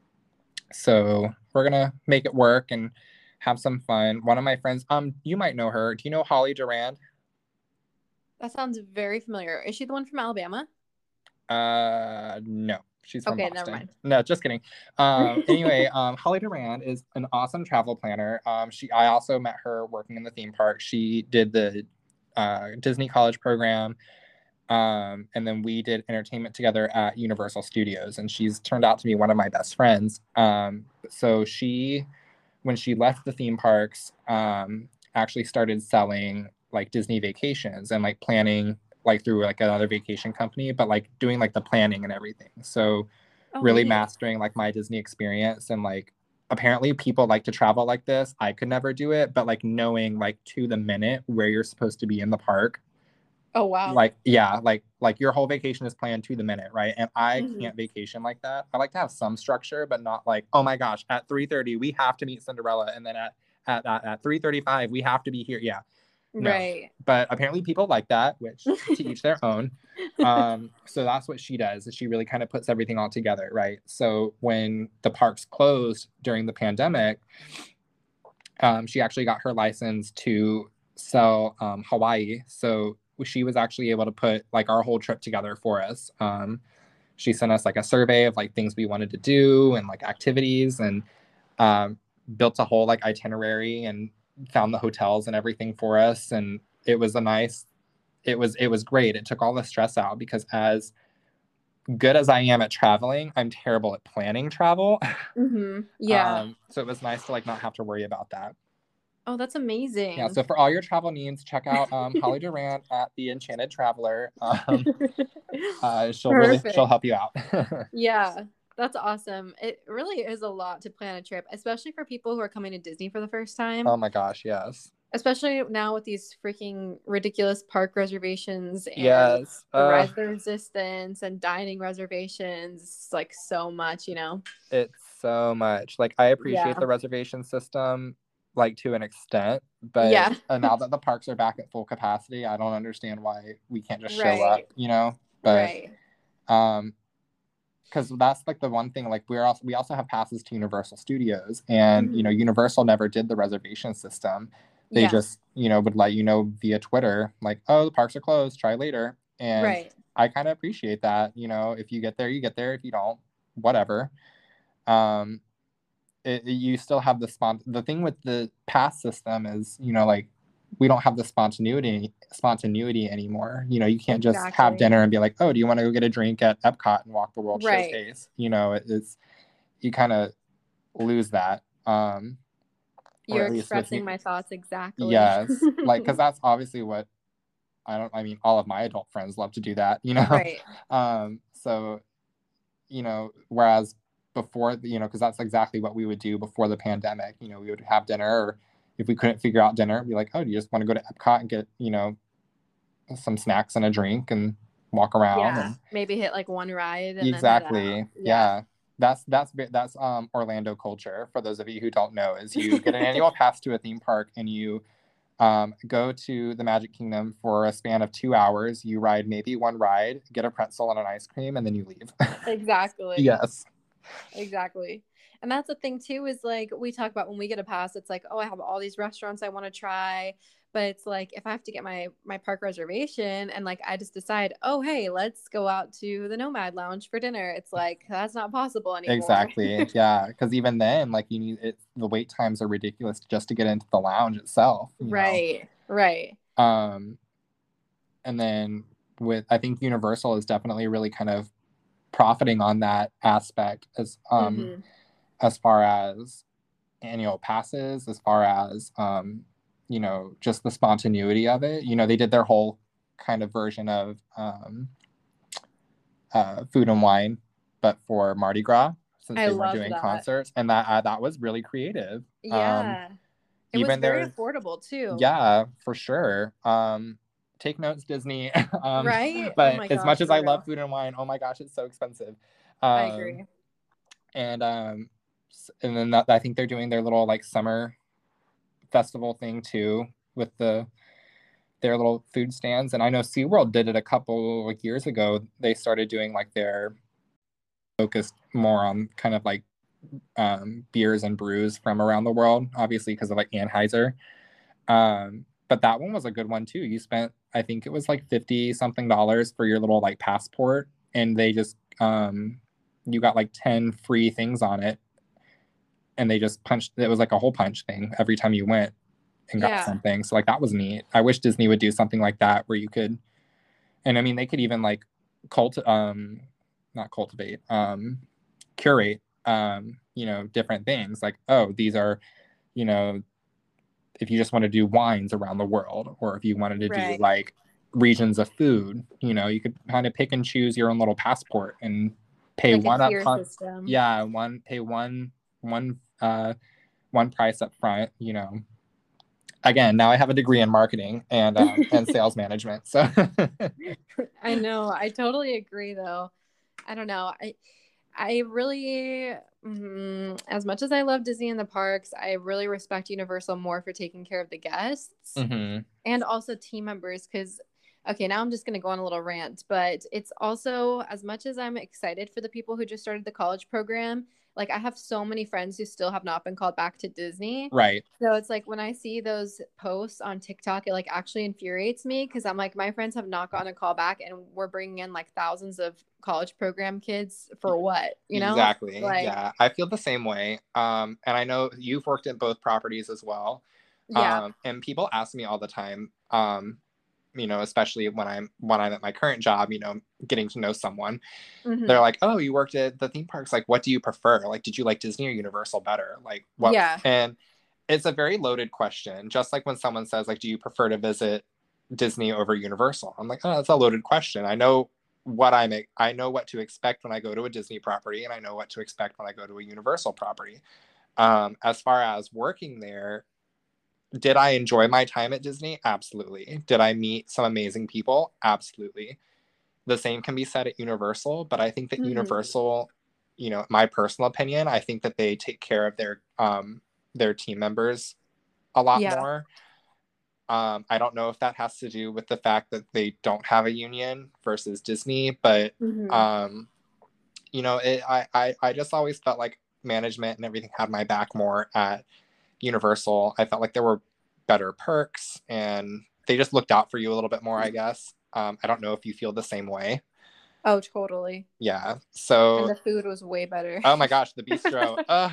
Speaker 2: So we're going to make it work and have some fun. One of my friends, um, you might know her. Do you know Holly Durand?
Speaker 1: That sounds very familiar. Is she the one from Alabama?
Speaker 2: Uh, no. She's from
Speaker 1: okay,
Speaker 2: Boston.
Speaker 1: Never mind.
Speaker 2: No, just kidding. Um, anyway, um, Holly Durand is an awesome travel planner. Um, she, I also met her working in the theme park. She did the uh, Disney College program, um, and then we did entertainment together at Universal Studios. And she's turned out to be one of my best friends. Um, so she, when she left the theme parks, um, actually started selling like Disney vacations and like planning like through like another vacation company, but like doing like the planning and everything. So oh, really yeah. mastering like my Disney experience. And like, apparently people like to travel like this. I could never do it, but like knowing like to the minute where you're supposed to be in the park.
Speaker 1: Oh, wow.
Speaker 2: Like, yeah, like, like your whole vacation is planned to the minute. Right. And I mm-hmm. can't vacation like that. I like to have some structure, but not like, oh my gosh, at three thirty, we have to meet Cinderella. And then at, at, at, at three thirty-five, we have to be here. Yeah. No.
Speaker 1: Right.
Speaker 2: But apparently people like that, which to each their own. Um, so that's what she does, is she really kind of puts everything all together, right? So when the parks closed during the pandemic, um, she actually got her license to sell um, Hawaii. So she was actually able to put like our whole trip together for us. Um, she sent us like a survey of like things we wanted to do and like activities, and um, built a whole like itinerary and found the hotels and everything for us. And it was a nice, it was, it was great. It took all the stress out, because as good as I am at traveling, I'm terrible at planning travel.
Speaker 1: Mm-hmm. Yeah.
Speaker 2: Um, so it was nice to like not have to worry about that.
Speaker 1: Oh, that's amazing.
Speaker 2: Yeah. So for all your travel needs, check out um, Holly Durand at The Enchanted Traveler. Um, uh, she'll Perfect. really, she'll help you out.
Speaker 1: Yeah. That's awesome. It really is a lot to plan a trip, especially for people who are coming to Disney for the first time.
Speaker 2: Oh my gosh, yes.
Speaker 1: Especially now with these freaking ridiculous park reservations and
Speaker 2: Yes.
Speaker 1: the
Speaker 2: Uh,
Speaker 1: rise of the resistance and dining reservations. It's like so much, you know?
Speaker 2: it's so much. Like, I appreciate
Speaker 1: Yeah.
Speaker 2: the reservation system, like, to an extent, but
Speaker 1: Yeah.
Speaker 2: uh, now that the parks are back at full capacity, I don't understand why we can't just show up,
Speaker 1: Right.
Speaker 2: you know? But,
Speaker 1: Right.
Speaker 2: um, because that's like the one thing, like we're also we also have passes to Universal Studios, and you know
Speaker 1: Mhm.
Speaker 2: Universal never did the reservation system. They
Speaker 1: Yeah.
Speaker 2: just you know would let you know via Twitter, like, oh, the parks are closed, try later. And
Speaker 1: Right.
Speaker 2: I kind of appreciate that. You know, if you get there, you get there. If you don't, whatever. Um, it, you still have the spont. The thing with the pass system is, you know, like we don't have the spontaneity spontaneity anymore. You know, you can't just have
Speaker 1: Exactly.
Speaker 2: dinner and be like, oh, do you want to go get a drink at Epcot and walk the World
Speaker 1: Right.
Speaker 2: Showcase? You know, it, it's you kind of lose that. Um, or
Speaker 1: You're
Speaker 2: at least with you.
Speaker 1: expressing my thoughts exactly.
Speaker 2: Yes, like because that's obviously what I don't. I mean, all of my adult friends love to do that. You know,
Speaker 1: Right.
Speaker 2: um, so you know, whereas before, you know, because that's exactly what we would do before the pandemic. You know, we would have dinner, or if we couldn't figure out dinner, be like, oh, do you just want to go to Epcot and get, you know, some snacks and a drink and walk around
Speaker 1: Yeah.
Speaker 2: and
Speaker 1: Maybe hit like one ride and then head out.
Speaker 2: exactly,
Speaker 1: Yeah.
Speaker 2: yeah. That's that's that's um Orlando culture. For those of you who don't know, is you get an annual pass to a theme park and you um, go to the Magic Kingdom for a span of two hours. You ride maybe one ride, get a pretzel and an ice cream, and then you leave.
Speaker 1: Exactly.
Speaker 2: Yes.
Speaker 1: Exactly. And that's the thing too, is like we talk about when we get a pass, it's like, oh, I have all these restaurants I want to try. But it's like if I have to get my my park reservation and like I just decide, oh hey, let's go out to the Nomad Lounge for dinner. It's like that's not possible anymore.
Speaker 2: Exactly. Yeah. Because even then, like you need it, the wait times are ridiculous just to get into the lounge itself. You know.
Speaker 1: Right. Right.
Speaker 2: Um, and then with I think Universal is definitely really kind of profiting on that aspect as um
Speaker 1: Mm-hmm.
Speaker 2: as far as annual passes, as far as um you know just the spontaneity of it. You know, they did their whole kind of version of um uh Food and Wine, but for Mardi Gras, since
Speaker 1: I
Speaker 2: they weren't
Speaker 1: love
Speaker 2: doing
Speaker 1: that.
Speaker 2: concerts, and that uh, that was really creative. Um
Speaker 1: Yeah. It was
Speaker 2: even
Speaker 1: very
Speaker 2: there,
Speaker 1: affordable too.
Speaker 2: yeah, for sure. Um take notes, Disney. um
Speaker 1: Right? Oh
Speaker 2: but
Speaker 1: my
Speaker 2: as
Speaker 1: gosh,
Speaker 2: much as
Speaker 1: for
Speaker 2: I love
Speaker 1: real.
Speaker 2: Food and Wine, oh my gosh, it's so expensive.
Speaker 1: I
Speaker 2: um
Speaker 1: agree.
Speaker 2: and um and then that, I think they're doing their little like summer festival thing too with the their little food stands. And I know SeaWorld did it a couple of years ago. They started doing like their focused more on kind of like um, beers and brews from around the world, obviously because of like Anheuser. Um, but that one was a good one too. You spent, I think it was like fifty something dollars for your little like passport, and they just um, you got like ten free things on it, and they just punched. It was like a hole punch thing every time you went and got
Speaker 1: Yeah.
Speaker 2: something. So like that was neat. I wish Disney would do something like that where you could, and I mean they could even like cult um not cultivate um curate um you know different things like, oh, these are, you know, if you just want to do wines around the world, or if you wanted to do
Speaker 1: Right.
Speaker 2: like regions of food, you know, you could kind of pick and choose your own little passport and pay
Speaker 1: Like a
Speaker 2: one up
Speaker 1: tier
Speaker 2: front.
Speaker 1: system.
Speaker 2: Yeah, one pay one one uh one price up front, you know. Again, now I have a degree in marketing and um, and sales management. So
Speaker 1: I know. I totally agree though. I don't know. I I really mm, as much as I love Disney and the parks, I really respect Universal more for taking care of the guests
Speaker 2: mm-hmm.
Speaker 1: and also team members cuz okay, now I'm just going to go on a little rant, but it's also as much as I'm excited for the people who just started the college program, like I have so many friends who still have not been called back to Disney.
Speaker 2: Right.
Speaker 1: So it's like when I see those posts on TikTok, it like actually infuriates me because I'm like, my friends have not gotten a call back and we're bringing in like thousands of college program kids for what, you know?
Speaker 2: Exactly.
Speaker 1: Like,
Speaker 2: Yeah, I feel the same way. Um, and I know you've worked at both properties as well.
Speaker 1: yeah.
Speaker 2: Um, and people ask me all the time, um, you know, especially when I'm when I'm at my current job, you know, getting to know someone. They're
Speaker 1: Mm-hmm.
Speaker 2: like, "Oh, you worked at the theme parks. Like, what do you prefer? Like, did you like Disney or Universal better? Like, what?"
Speaker 1: Yeah.
Speaker 2: And it's a very loaded question. Just like when someone says, like, "Do you prefer to visit Disney over Universal?" I'm like, "Oh, that's a loaded question. I know what I'm I know what to expect when I go to a Disney property, and I know what to expect when I go to a Universal property." Um, as far as working there, Did I enjoy my time at Disney? Absolutely. Did I meet some amazing people? Absolutely. The same can be said at Universal, but I think that
Speaker 1: Mm-hmm.
Speaker 2: Universal, you know, my personal opinion, I think that they take care of their um their team members a lot
Speaker 1: Yeah.
Speaker 2: more. Um, I don't know if that has to do with the fact that they don't have a union versus Disney, but
Speaker 1: Mm-hmm.
Speaker 2: um, you know, it, I, I I just always felt like management and everything had my back more at Universal. I felt like there were better perks and they just looked out for you a little bit more, I guess. Um, I don't know if you feel the same way.
Speaker 1: Oh, totally.
Speaker 2: Yeah. So,
Speaker 1: and the food was way better.
Speaker 2: oh my gosh, the bistro. uh,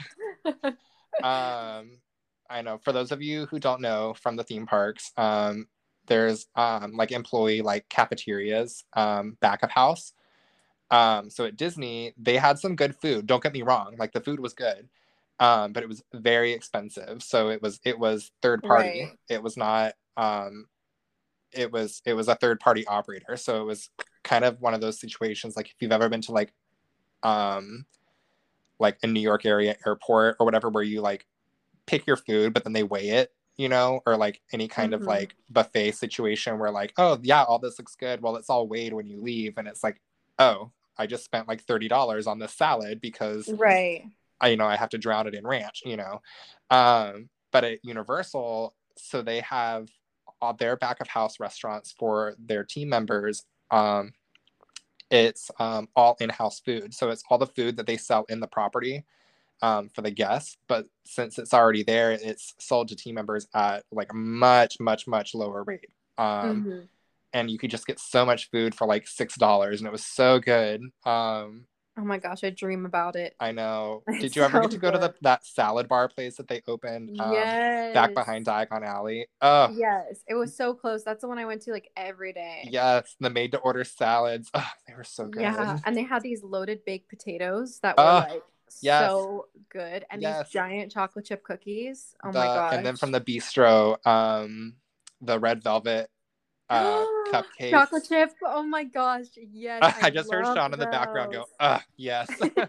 Speaker 2: um, I know. For those of you who don't know from the theme parks, um, there's um, like employee like cafeterias um, back of house. Um, so at Disney, they had some good food. Don't get me wrong; like the food was good, um, but it was very expensive. So it was it was third party.
Speaker 1: Right.
Speaker 2: It was not. Um, it was it was a third party operator. So it was kind of one of those situations. Like if you've ever been to like um, like a New York area airport or whatever, where you like pick your food, but then they weigh it, you know, or like any kind
Speaker 1: Mm-hmm.
Speaker 2: of like buffet situation where like, oh yeah, all this looks good. Well, it's all weighed when you leave. And it's like, oh, I just spent like thirty dollars on this salad because
Speaker 1: Right.
Speaker 2: I, you know, I have to drown it in ranch, you know? Um, but at Universal, so they have all their back of house restaurants for their team members. Um, it's um, all in-house food. So it's all the food that they sell in the property um, for the guests, but since it's already there, it's sold to team members at like a much, much, much lower rate. Um,
Speaker 1: Mm-hmm.
Speaker 2: and you could just get so much food for like six dollars, and it was so good. Um,
Speaker 1: Oh my gosh, I dream about it.
Speaker 2: I know.
Speaker 1: It's
Speaker 2: Did you ever
Speaker 1: so
Speaker 2: get to go to
Speaker 1: good.
Speaker 2: the that salad bar place that they opened um, back
Speaker 1: Yes.
Speaker 2: behind Diagon Alley? Oh,
Speaker 1: Yes. It was so close. That's the one I went to like every day.
Speaker 2: yes, the made to order salads. Oh, they were so
Speaker 1: Yeah.
Speaker 2: good.
Speaker 1: And they had these loaded baked potatoes that were
Speaker 2: Oh,
Speaker 1: like
Speaker 2: yes,
Speaker 1: so good. And these
Speaker 2: yes.
Speaker 1: giant chocolate chip cookies. Oh my
Speaker 2: The and then from
Speaker 1: gosh.
Speaker 2: the bistro, um, the red velvet uh,
Speaker 1: Chocolate
Speaker 2: cupcakes.
Speaker 1: chip. Oh my gosh. Yes.
Speaker 2: Uh,
Speaker 1: I
Speaker 2: I just heard
Speaker 1: love
Speaker 2: Sean in the background
Speaker 1: those.
Speaker 2: go, "Uh, yes."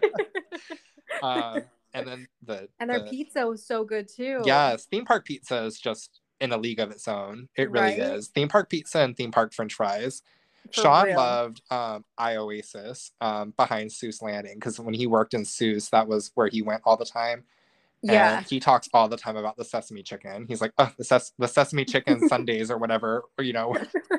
Speaker 2: um, and then the
Speaker 1: And their
Speaker 2: the
Speaker 1: pizza was so good too.
Speaker 2: yes, theme park pizza is just in a league of its own. It really
Speaker 1: Right?
Speaker 2: is. Theme park pizza and theme park French fries.
Speaker 1: For
Speaker 2: Sean
Speaker 1: real.
Speaker 2: loved um, iOasis um, behind Seuss Landing because when he worked in Seuss, that was where he went all the time. And
Speaker 1: Yeah.
Speaker 2: he talks all the time about the sesame chicken. He's like, oh, the, ses- the sesame chicken Sundays or whatever, or, you know.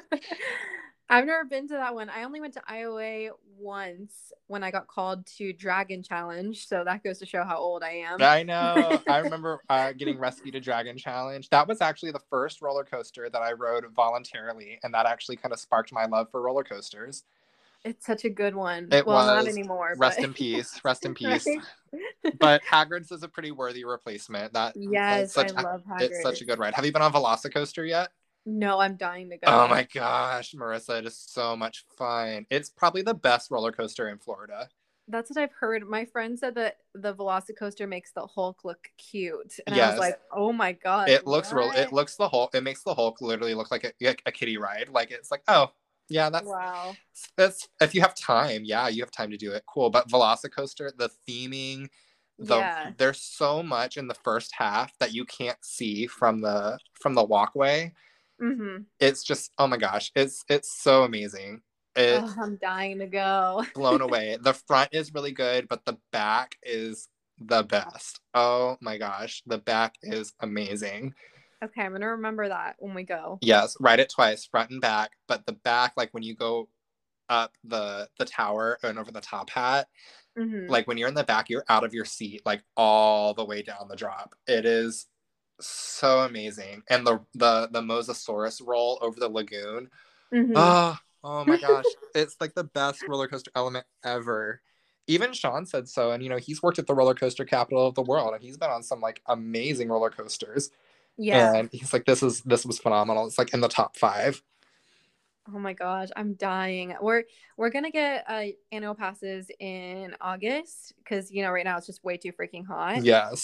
Speaker 1: I've never been to that one. I only went to I O A once when I got called to Dragon Challenge. So that goes to show how old I am.
Speaker 2: I know. I remember uh, getting Rescue to Dragon Challenge. That was actually the first roller coaster that I rode voluntarily. And that actually kind of sparked my love for roller coasters.
Speaker 1: It's such a good one.
Speaker 2: It
Speaker 1: Well, not
Speaker 2: was.
Speaker 1: anymore,
Speaker 2: Rest
Speaker 1: but
Speaker 2: in peace. Rest in peace.
Speaker 1: right?
Speaker 2: But Hagrid's is a pretty worthy replacement. That it's
Speaker 1: Yes, I
Speaker 2: such
Speaker 1: love
Speaker 2: it's such
Speaker 1: Hagrid.
Speaker 2: a good ride. Have you been on Velocicoaster yet?
Speaker 1: No, I'm dying to
Speaker 2: Oh
Speaker 1: go.
Speaker 2: my gosh, Marissa, it is so much fun. It's probably the best roller coaster in Florida.
Speaker 1: That's what I've heard. My friend said that the Velocicoaster makes the Hulk look cute. And I was
Speaker 2: Yes.
Speaker 1: like, oh my gosh.
Speaker 2: It looks real
Speaker 1: what?
Speaker 2: it looks the Hulk it makes the Hulk literally look like a, a kiddie ride. Like it's like, oh yeah, that's
Speaker 1: Wow.
Speaker 2: that's if you have time, yeah, you have time to do it. Cool. But Velocicoaster, the theming, the
Speaker 1: Yeah.
Speaker 2: there's so much in the first half that you can't see from the from the walkway.
Speaker 1: Mm-hmm.
Speaker 2: It's just, oh my gosh, it's it's so amazing. It
Speaker 1: Oh, I'm dying to go.
Speaker 2: blown away. The front is really good, but the back is the best. Oh my gosh, the back is amazing.
Speaker 1: Okay, I'm gonna remember that when we go.
Speaker 2: Yes, ride it twice, front and back. But the back, like when you go up the the tower and over the top hat,
Speaker 1: Mm-hmm.
Speaker 2: like when you're in the back, you're out of your seat, like all the way down the drop. It is so amazing. And the the the Mosasaurus roll over the lagoon.
Speaker 1: Mm-hmm.
Speaker 2: Oh, oh my gosh. It's like the best roller coaster element ever. Even Sean said so. And you know, he's worked at the roller coaster capital of the world and he's been on some like amazing roller coasters.
Speaker 1: Yeah.
Speaker 2: And he's like, this is this was phenomenal. It's like in the top five.
Speaker 1: Oh my gosh, I'm dying. We're we're gonna get uh, annual passes in August because you know right now it's just way too freaking hot.
Speaker 2: Yes.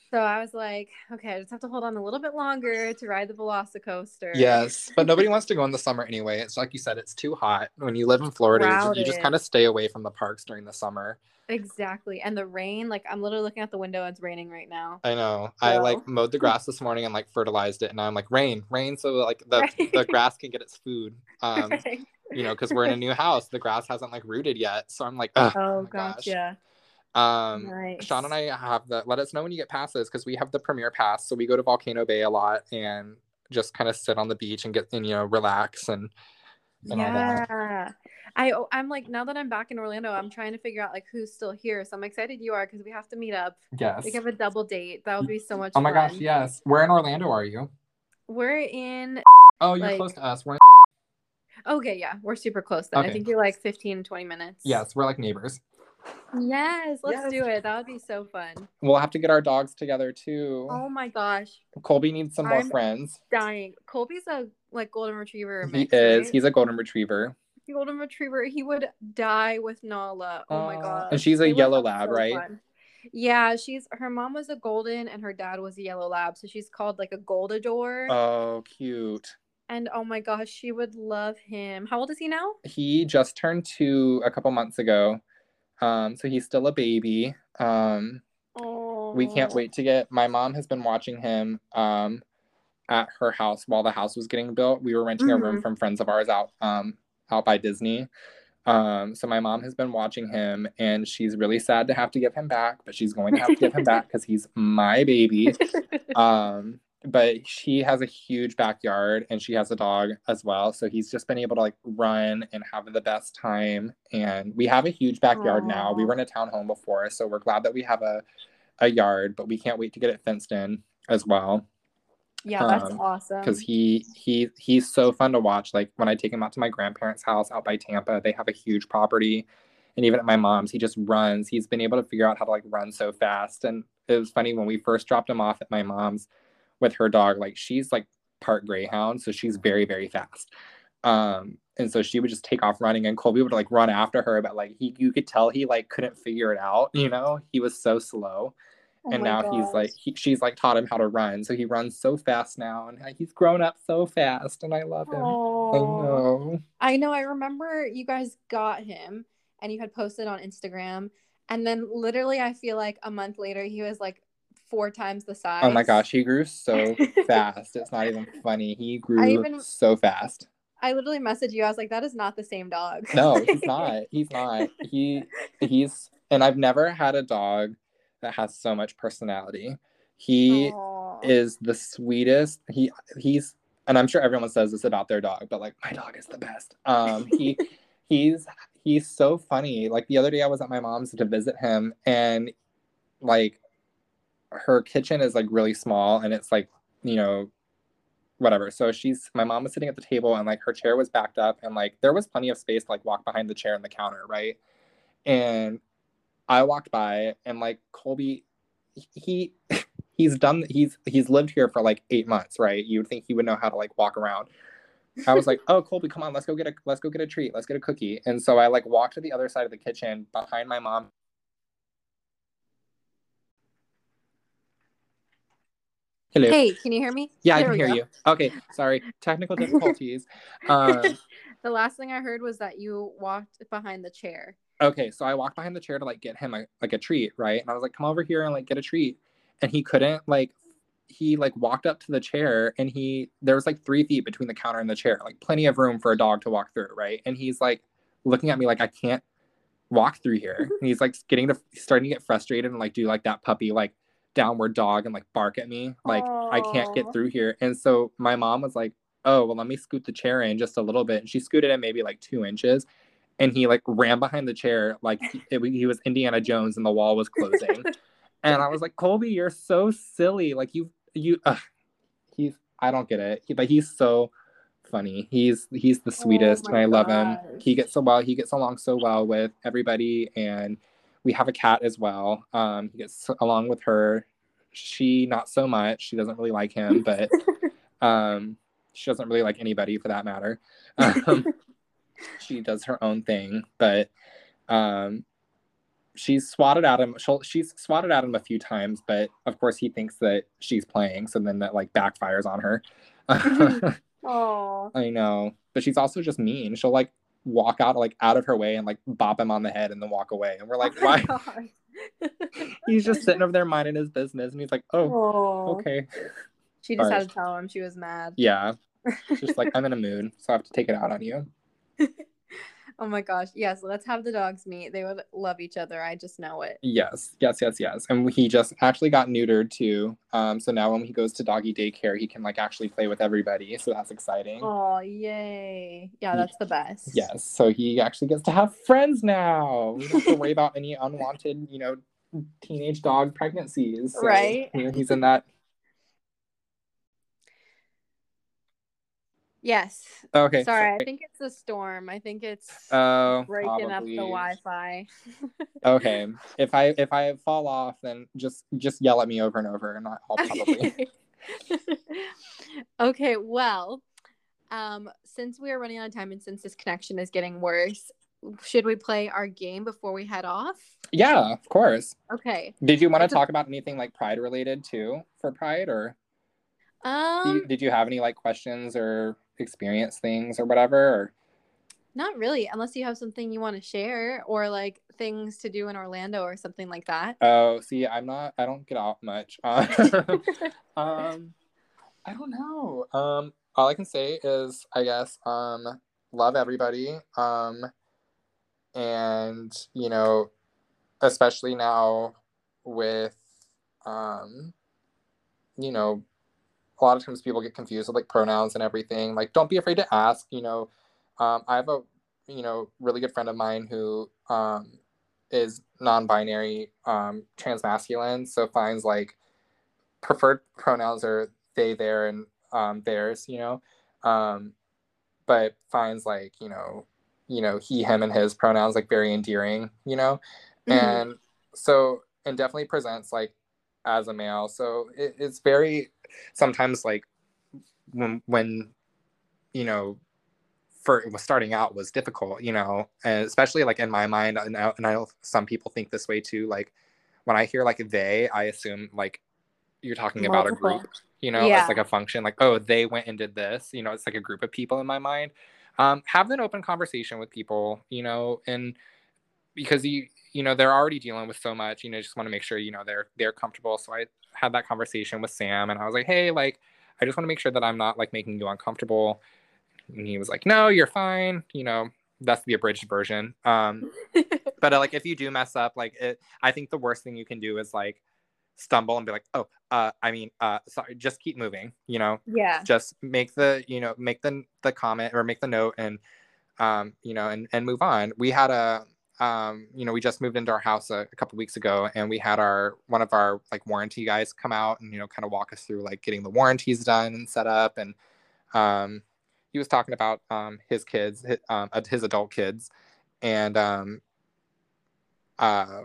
Speaker 1: So I was like, okay, I just have to hold on a little bit longer to ride the Velocicoaster.
Speaker 2: Yes, but nobody wants to go in the summer anyway. It's like you said, it's too hot. When you live in Florida, you just, you just kind of stay away from the parks during the summer.
Speaker 1: Exactly. And the rain, like I'm literally looking out the window, it's raining right now.
Speaker 2: I know.
Speaker 1: So.
Speaker 2: I like mowed the grass this morning and like fertilized it, and I'm like, rain, rain, so like the right. the grass can get its food. Um, right. You know, because we're in a new house, the grass hasn't like rooted yet, so I'm like, oh, oh my gosh.
Speaker 1: Yeah.
Speaker 2: Um, nice. Sean and I have the. Let us know when you get passes because we have the premier pass, so we go to Volcano Bay a lot and just kind of sit on the beach and get and you know relax and. and
Speaker 1: yeah. All that. I I'm like now that I'm back in Orlando, I'm trying to figure out like who's still here. So I'm excited you are because we have to meet up.
Speaker 2: Yes.
Speaker 1: We have a double date. That would be so much.
Speaker 2: Oh my
Speaker 1: fun.
Speaker 2: gosh, yes. Where in Orlando are you?
Speaker 1: We're in.
Speaker 2: Oh, you're like, close to us. We're in.
Speaker 1: Okay, yeah, we're super close then. Okay. I think you're like fifteen, twenty minutes.
Speaker 2: Yes, we're like neighbors.
Speaker 1: Yes, let's yes. do it. That would be so fun.
Speaker 2: We'll have to get our dogs together too.
Speaker 1: Oh my gosh.
Speaker 2: Colby needs some more
Speaker 1: I'm
Speaker 2: friends.
Speaker 1: Dying. Colby's a like golden retriever.
Speaker 2: Mix, he is. Right? He's a golden retriever.
Speaker 1: Golden retriever. He would die with Nala. Oh uh, my god.
Speaker 2: And she's a they yellow lab, so right?
Speaker 1: Fun. Yeah, she's her mom was a golden and her dad was a yellow lab, so she's called like a Goldador.
Speaker 2: Oh, cute.
Speaker 1: And oh my gosh, she would love him. How old is he now?
Speaker 2: He just turned two a couple months ago. Um, so he's still a baby. Um, oh. We can't wait to get. My mom has been watching him um, at her house while the house was getting built. We were renting mm-hmm. a room from friends of ours out um, out by Disney. Um, so my mom has been watching him, and she's really sad to have to give him back, but she's going to have to give him back because he's my baby. Um, but she has a huge backyard and she has a dog as well. So he's just been able to like run and have the best time. And we have a huge backyard Aww. Now. We were in a townhome before, so we're glad that we have a, a yard, but we can't wait to get it fenced in as well.
Speaker 1: Yeah, that's um, awesome.
Speaker 2: Because he he he's so fun to watch. Like when I take him out to my grandparents' house out by Tampa, they have a huge property. And even at my mom's, he just runs. He's been able to figure out how to like run so fast. And it was funny when we first dropped him off at my mom's with her dog, like she's like part greyhound, so she's very, very fast. Um, and so she would just take off running, and Colby would like run after her, but like he, you could tell he like couldn't figure it out, you know, he was so slow. Oh and now gosh. he's like, he, she's like taught him how to run, so he runs so fast now, and he's grown up so fast, and I love him. Aww. I know.
Speaker 1: I know. I remember you guys got him, and you had posted on Instagram, and then literally, I feel like a month later, he was like four times the size.
Speaker 2: Oh my gosh, he grew so fast. It's not even funny. He grew even, so fast.
Speaker 1: I literally messaged you. I was like, that is not the same dog.
Speaker 2: No, he's not. He's not. He he's and I've never had a dog that has so much personality. He Aww. Is the sweetest. He he's and I'm sure everyone says this about their dog, but like my dog is the best. Um he he's he's so funny. Like the other day I was at my mom's to visit him, and like her kitchen is like really small, and it's like, you know, whatever. So she's, my mom was sitting at the table, and like her chair was backed up, and like there was plenty of space to like walk behind the chair and the counter, right? And I walked by, and like Colby, he he's done he's he's lived here for like eight months, right? You would think he would know how to like walk around. I was like, oh, Colby, come on, let's go get a let's go get a treat, let's get a cookie. And so I like walked to the other side of the kitchen behind my mom.
Speaker 1: Hello. Hey, can you hear me?
Speaker 2: Yeah, there I can hear go. You. Okay, sorry. Technical difficulties. Um,
Speaker 1: the last thing I heard was that you walked behind the chair.
Speaker 2: Okay, so I walked behind the chair to like get him a, like a treat, right? And I was like, come over here and like get a treat. And he couldn't like, he like walked up to the chair, and he, there was like three feet between the counter and the chair, like plenty of room for a dog to walk through, right? And he's like looking at me like, I can't walk through here. And he's like getting to, starting to get frustrated and like do like that puppy, like, downward dog and like bark at me like Aww. I can't get through here. And so my mom was like, oh well, let me scoot the chair in just a little bit, and she scooted in maybe like two inches, and he like ran behind the chair like he, it, he was Indiana Jones and the wall was closing. And I was like, Colby, you're so silly, like you you uh, he's I don't get it, he, but he's so funny. He's he's the sweetest. Oh and I love gosh. Him. He gets so well he gets along so well with everybody, and we have a cat as well. Um, he gets along with her. She, not so much. She doesn't really like him, but um, she doesn't really like anybody for that matter. Um, she does her own thing, but um, she's swatted at him. She'll, she's swatted at him a few times, but of course he thinks that she's playing, so then that like backfires on her.
Speaker 1: Oh,
Speaker 2: I know, but she's also just mean. She'll like walk out like out of her way and like bop him on the head and then walk away, and we're like,
Speaker 1: oh
Speaker 2: why? He's just sitting over there minding his business, and he's like, oh,
Speaker 1: oh.
Speaker 2: okay.
Speaker 1: She just
Speaker 2: Sorry.
Speaker 1: had to tell him she was mad.
Speaker 2: Yeah, she's just like, I'm in a mood, so I have to take it out on you.
Speaker 1: Oh my gosh. Yes, let's have the dogs meet. They would love each other. I just know it.
Speaker 2: Yes, yes, yes, yes. And he just actually got neutered too. Um, so now when he goes to doggy daycare, he can like actually play with everybody. So that's exciting.
Speaker 1: Oh, yay. Yeah, that's the best.
Speaker 2: Yes. So he actually gets to have friends now. We don't have to worry about any unwanted, you know, teenage dog pregnancies. So,
Speaker 1: right.
Speaker 2: You know, he's in that.
Speaker 1: Yes.
Speaker 2: Okay.
Speaker 1: Sorry, sorry, I think it's the storm. I think it's
Speaker 2: oh,
Speaker 1: breaking
Speaker 2: probably.
Speaker 1: up the Wi-Fi.
Speaker 2: Okay. If I if I fall off, then just just yell at me over and over, and I'll probably.
Speaker 1: Okay. Well, um, since we are running out of time and since this connection is getting worse, should we play our game before we head off?
Speaker 2: Yeah, of course.
Speaker 1: Okay.
Speaker 2: Did you want to
Speaker 1: it's
Speaker 2: talk
Speaker 1: a...
Speaker 2: about anything like Pride related too for Pride, or
Speaker 1: um,
Speaker 2: did you, did you have any like questions or experience things or whatever? Or...
Speaker 1: Not really, unless you have something you want to share or like things to do in Orlando or something like that.
Speaker 2: Oh, see, I'm not. I don't get out much. Uh, um, I don't know. Um, all I can say is, I guess, um, love everybody. Um, and you know, especially now with, um, you know, a lot of times people get confused with like pronouns and everything. Like, don't be afraid to ask. You know, um, I have a, you know, really good friend of mine who um, is non-binary, um, transmasculine, so finds like preferred pronouns are they, their, and um, theirs. You know, um, but finds like you know, you know, he, him, and his pronouns like very endearing. You know, mm-hmm. and so and definitely presents like as a male. So it, it's very sometimes like when when you know for it was starting out was difficult, you know, and especially like in my mind, and I, and I know some people think this way too. Like when I hear like they, I assume like you're talking Multiple. about a group, you know, yeah. It's like a function, like, oh, they went and did this, you know, it's like a group of people in my mind. Um, have an open conversation with people, you know, and because you, you know, they're already dealing with so much, you know, just want to make sure, you know, they're, they're comfortable. So I had that conversation with Sam and I was like, hey, like, I just want to make sure that I'm not like making you uncomfortable. And he was like, no, you're fine. You know, that's the abridged version. Um, but uh, like, if you do mess up, like it, I think the worst thing you can do is like stumble and be like, oh, uh, I mean, uh, sorry, just keep moving, you know,
Speaker 1: yeah,
Speaker 2: just make the, you know, make the, the comment or make the note and, um, you know, and, and move on. We had a, um, you know, we just moved into our house a, a couple weeks ago and we had our, one of our like warranty guys come out and, you know, kind of walk us through like getting the warranties done and set up. And, um, he was talking about, um, his kids, his, um, his adult kids. And, um, uh,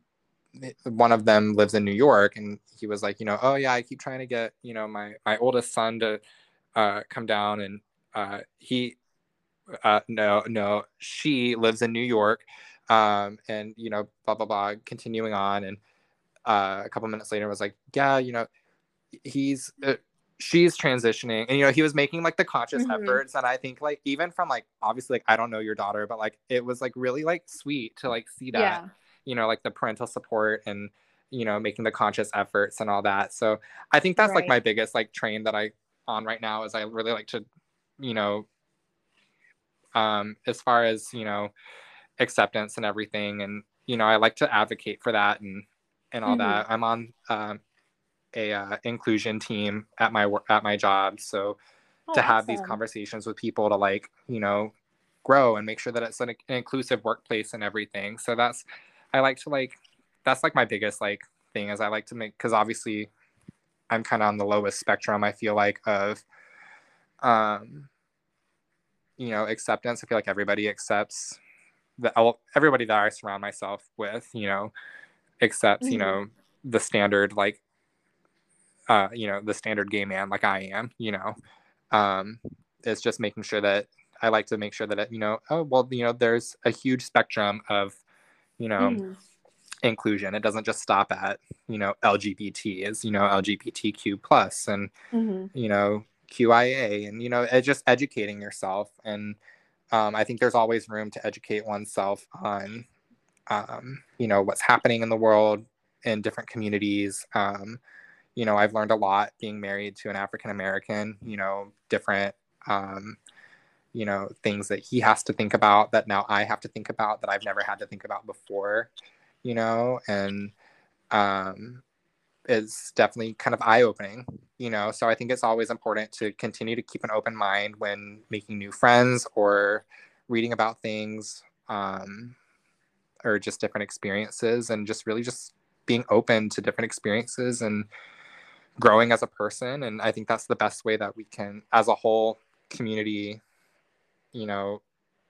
Speaker 2: one of them lives in New York and he was like, you know, oh yeah, I keep trying to get, you know, my, my oldest son to, uh, come down and, uh, he, uh, no, no, she lives in New York. Um, and, you know, blah, blah, blah, continuing on. And, uh, a couple minutes later was like, yeah, you know, he's, uh, she's transitioning and, you know, he was making like the conscious mm-hmm. efforts. And I think like, even from like, obviously like, I don't know your daughter, but like, it was like really like sweet to like see that, yeah. you know, like the parental support and, you know, making the conscious efforts and all that. So I think that's right. like my biggest like train that I on right now is I really like to, you know, um, as far as, you know, acceptance and everything. And, you know, I like to advocate for that and, and all mm-hmm. that. I'm on, um, a, uh, inclusion team at my work, at my job. So oh, to have awesome. These conversations with people to like, you know, grow and make sure that it's an, an inclusive workplace and everything. So that's, I like to like, that's like my biggest like thing is I like to make, cause obviously I'm kind of on the lowest spectrum. I feel like of, um, you know, acceptance. I feel like everybody accepts that everybody that I surround myself with, you know, accepts, mm-hmm. you know, the standard, like, uh, you know, the standard gay man, like I am, you know, um, it's just making sure that I like to make sure that, it, you know, oh, well, you know, there's a huge spectrum of, you know, mm-hmm. inclusion. It doesn't just stop at, you know, L G B T, is, you know, L G B T Q plus and, mm-hmm. you know, Q I A, and, you know, it, just educating yourself. And um, I think there's always room to educate oneself on, um, you know, what's happening in the world in different communities. Um, you know, I've learned a lot being married to an African American, you know, different, um, you know, things that he has to think about that now I have to think about that I've never had to think about before, you know, and um, it's definitely kind of eye-opening, you know. So I think it's always important to continue to keep an open mind when making new friends or reading about things, um, or just different experiences, and just really just being open to different experiences and growing as a person. And I think that's the best way that we can, as a whole community, you know,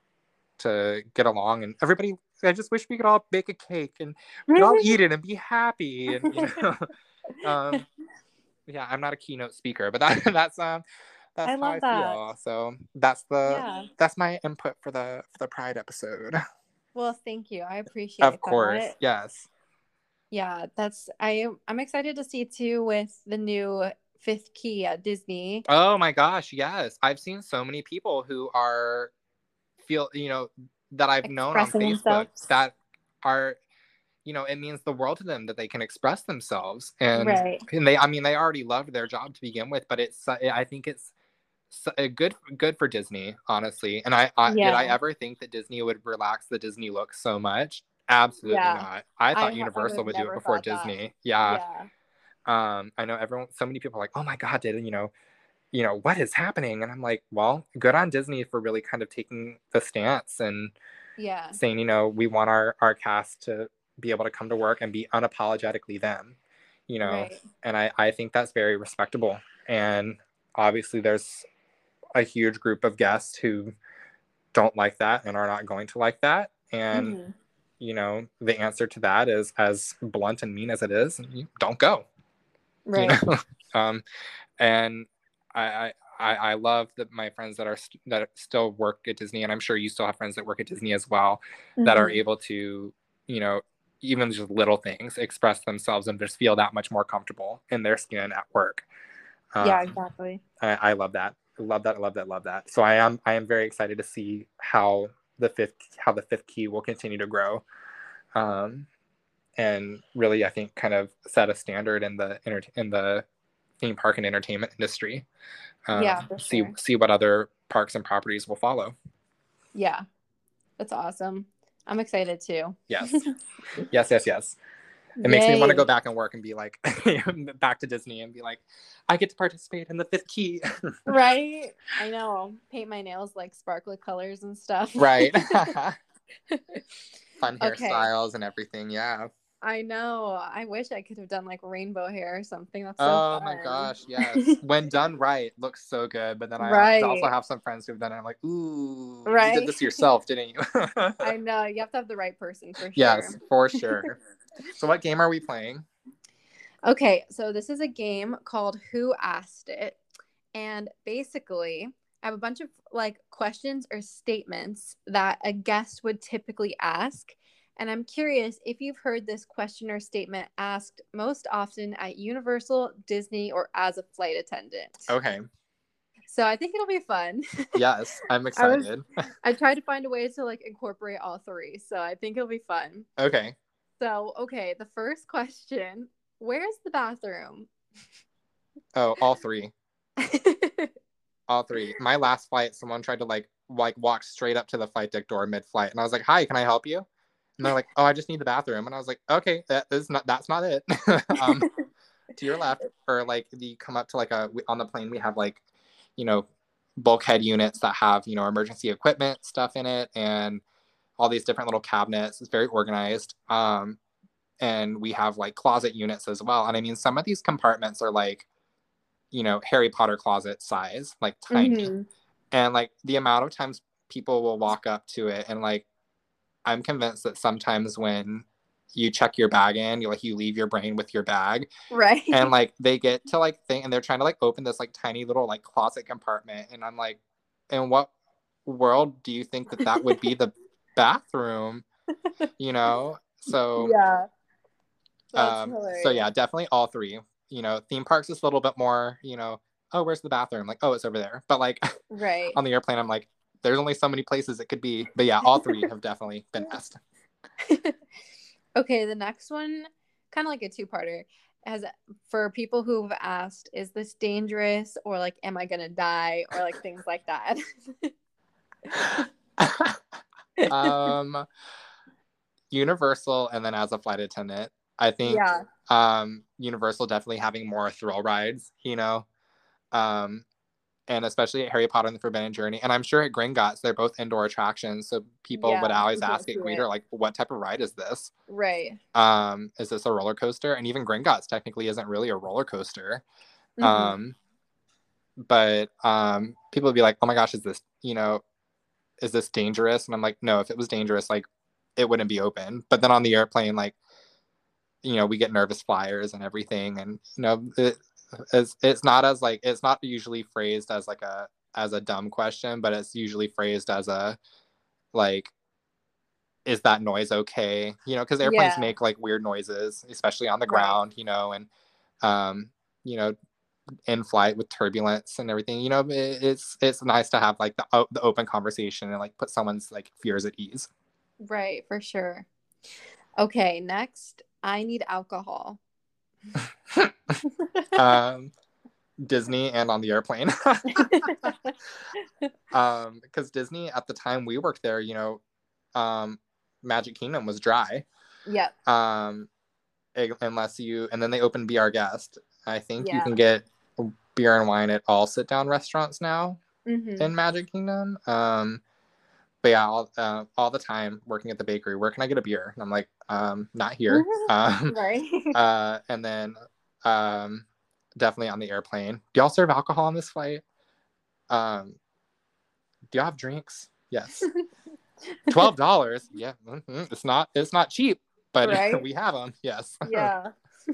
Speaker 2: to get along. And everybody, I just wish we could all bake a cake and we could all eat it and be happy. And, you know, um, yeah, I'm not a keynote speaker, but that, that's, um, that's I how I that. feel. So that's the, yeah. that's my input for the, for the Pride episode.
Speaker 1: Well, thank you. I appreciate it.
Speaker 2: Of course. That. Yes.
Speaker 1: Yeah, that's, I, I'm excited to see too with the new fifth key at Disney.
Speaker 2: Oh my gosh. Yes. I've seen so many people who are feel, you know, that I've known on Facebook themselves. That are, you know, it means the world to them that they can express themselves. And, right. and they, I mean, they already loved their job to begin with, but it's, I think it's a good, good for Disney, honestly. And I, I yeah. did I ever think that Disney would relax the Disney look so much? Absolutely yeah. not. I thought I, Universal I would do it before Disney. Yeah. yeah. Um, I know everyone, so many people are like, oh my God, did, you know, you know, what is happening? And I'm like, well, good on Disney for really kind of taking the stance and yeah. saying, you know, we want our, our cast to be able to come to work and be unapologetically them, you know, right. and I, I think that's very respectable. And obviously there's a huge group of guests who don't like that and are not going to like that. And, mm-hmm. you know, the answer to that is, as blunt and mean as it is, you don't go. Right. You know? um, and I, I, I love that my friends that are st- that still work at Disney, and I'm sure you still have friends that work at Disney as well, mm-hmm. that are able to, you know, even just little things, express themselves and just feel that much more comfortable in their skin at work. Um,
Speaker 1: yeah, exactly.
Speaker 2: I, I love that. I love that. I love that. Love that. So I am I am very excited to see how the fifth how the fifth key will continue to grow, um, and really I think kind of set a standard in the in the theme park and entertainment industry. Um, yeah, for see sure. see what other parks and properties will follow.
Speaker 1: Yeah, that's awesome. I'm excited too.
Speaker 2: Yes, yes, yes, yes. It Yay. Makes me want to go back and work and be like, back to Disney and be like, I get to participate in the fifth key.
Speaker 1: Right? I know. Paint my nails like sparkly colors and stuff.
Speaker 2: Right. Fun hairstyles okay. and everything. Yeah.
Speaker 1: I know. I wish I could have done like rainbow hair or something. That's so
Speaker 2: oh
Speaker 1: fun.
Speaker 2: my gosh, yes. When done right, looks so good. But then I right. also have some friends who've done it. I'm like, ooh, right? You did this yourself, didn't you?
Speaker 1: I know. You have to have the right person for sure.
Speaker 2: Yes, for sure. So what game are we playing?
Speaker 1: Okay, so this is a game called Who Asked It? And basically, I have a bunch of like questions or statements that a guest would typically ask. And I'm curious if you've heard this question or statement asked most often at Universal, Disney, or as a flight attendant.
Speaker 2: Okay.
Speaker 1: So I think it'll be fun.
Speaker 2: Yes, I'm excited.
Speaker 1: I, was, I tried to find a way to like incorporate all three. So I think it'll be fun.
Speaker 2: Okay.
Speaker 1: So, okay, the first question, where's the bathroom?
Speaker 2: Oh, all three. All three. My last flight, someone tried to like like walk straight up to the flight deck door mid-flight. And I was like, hi, can I help you? And they're like, oh, I just need the bathroom. And I was like, okay, that is not, that's not it. um, to your left, or like you come up to like a, on the plane, we have like, you know, bulkhead units that have, you know, emergency equipment stuff in it and all these different little cabinets. It's very organized. Um, and we have like closet units as well. And I mean, some of these compartments are like, you know, Harry Potter closet size, like tiny. Mm-hmm. And like the amount of times people will walk up to it and like, I'm convinced that sometimes when you check your bag in, you like you leave your brain with your bag.
Speaker 1: Right.
Speaker 2: And like they get to like thing and they're trying to like open this like tiny little like closet compartment. And I'm like, in what world do you think that that would be the bathroom? You know? So
Speaker 1: yeah. That's
Speaker 2: um,
Speaker 1: hilarious.
Speaker 2: so yeah, definitely all three. You know, theme parks is a little bit more, you know, oh, where's the bathroom? Like, oh, it's over there. But like
Speaker 1: right.
Speaker 2: on the airplane, I'm like, there's only so many places it could be. But yeah, all three have definitely been best.
Speaker 1: Okay, the next one, kind of like a two-parter, has for people who've asked, is this dangerous, or like, am I gonna die, or like things like that.
Speaker 2: um, Universal, and then as a flight attendant, I think
Speaker 1: yeah.
Speaker 2: um, Universal definitely having more thrill rides, you know, um, and especially at Harry Potter and the Forbidden Journey. And I'm sure at Gringotts, they're both indoor attractions. So people
Speaker 1: Yeah,
Speaker 2: would always
Speaker 1: you can't
Speaker 2: ask at
Speaker 1: see
Speaker 2: Greeter,
Speaker 1: it.
Speaker 2: like, what type of ride is this?
Speaker 1: Right.
Speaker 2: Um, is this a roller coaster? And even Gringotts technically isn't really a roller coaster.
Speaker 1: Mhm.
Speaker 2: Um, but um, people would be like, oh my gosh, is this, you know, is this dangerous? And I'm like, no, if it was dangerous, like, it wouldn't be open. But then on the airplane, like, you know, we get nervous flyers and everything. And, you know, it, it's, it's not as like, it's not usually phrased as like a, as a dumb question, but it's usually phrased as a, like, is that noise okay? You know, because airplanes
Speaker 1: Yeah.
Speaker 2: make like weird noises, especially on the
Speaker 1: Right.
Speaker 2: ground, you know, and, um, you know, in flight with turbulence and everything, you know, it, it's, it's nice to have like the, the open conversation and like put someone's like fears at ease.
Speaker 1: Right, for sure. Okay, next, I need alcohol.
Speaker 2: um, Disney and on the airplane. um, because Disney at the time we worked there, you know, um, Magic Kingdom was dry.
Speaker 1: Yep.
Speaker 2: Um, unless you, and then they opened Be Our Guest. I think
Speaker 1: Yeah.
Speaker 2: you can get beer and wine at all sit down restaurants now
Speaker 1: mm-hmm.
Speaker 2: in Magic Kingdom. Um, but yeah, all, uh, all the time working at the bakery, where can I get a beer? And I'm like, um, not here. um,
Speaker 1: right.
Speaker 2: uh, and then um, definitely on the airplane. Do y'all serve alcohol on this flight? Um, do y'all have drinks? Yes. Twelve dollars. Yeah, mm-hmm. it's not. It's not cheap, but right? We have them. Yes.
Speaker 1: Yeah.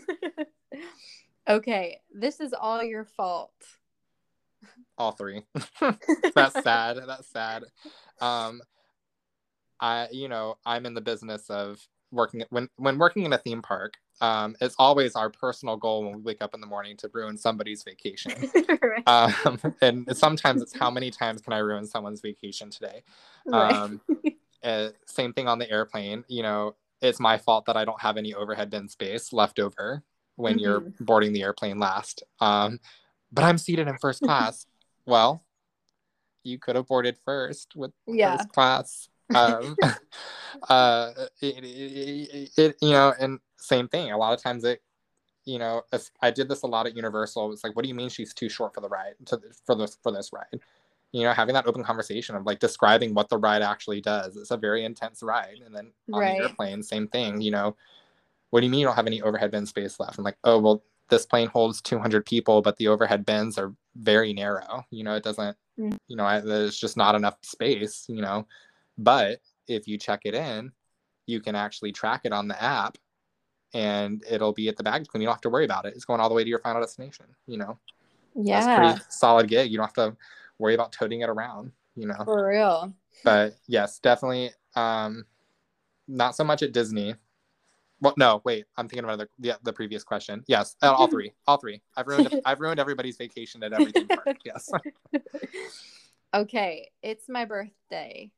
Speaker 1: Okay, this is all your fault.
Speaker 2: All three. That's sad. That's sad. Um, I, you know, I'm in the business of working when when working in a theme park. Um, it's always our personal goal when we wake up in the morning to ruin somebody's vacation. right. Um, and sometimes it's how many times can I ruin someone's vacation today? Right. Um, uh, same thing on the airplane. You know, it's my fault that I don't have any overhead bin space left over when mm-hmm. you're boarding the airplane last. Um, but I'm seated in first class. Well, you could have boarded first with yeah. first class. um uh it, it, it you know, and same thing, a lot of times it, you know, I did this a lot at Universal. It's like, what do you mean she's too short for the ride to for this for this ride? You know, having that open conversation of like describing what the ride actually does. It's a very intense ride. And then on right. the airplane, same thing, you know, what do you mean you don't have any overhead bin space left? I'm like, oh well, this plane holds two hundred people, but the overhead bins are very narrow, you know, it doesn't mm-hmm. you know, I, there's just not enough space, you know. But if you check it in, you can actually track it on the app and it'll be at the baggage claim. You don't have to worry about it. It's going all the way to your final destination, you know? Yeah. That's a pretty solid gig. You don't have to worry about toting it around, you know?
Speaker 1: For real.
Speaker 2: But yes, definitely um, not so much at Disney. Well, no, wait, I'm thinking about the, the, the previous question. Yes, all three, all three. I've ruined, I've ruined everybody's vacation at every theme park. Yes.
Speaker 1: Okay, it's my birthday.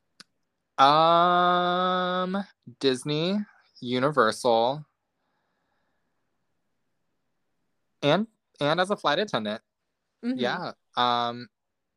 Speaker 2: Um, Disney, Universal, and and as a flight attendant, mm-hmm. yeah. Um,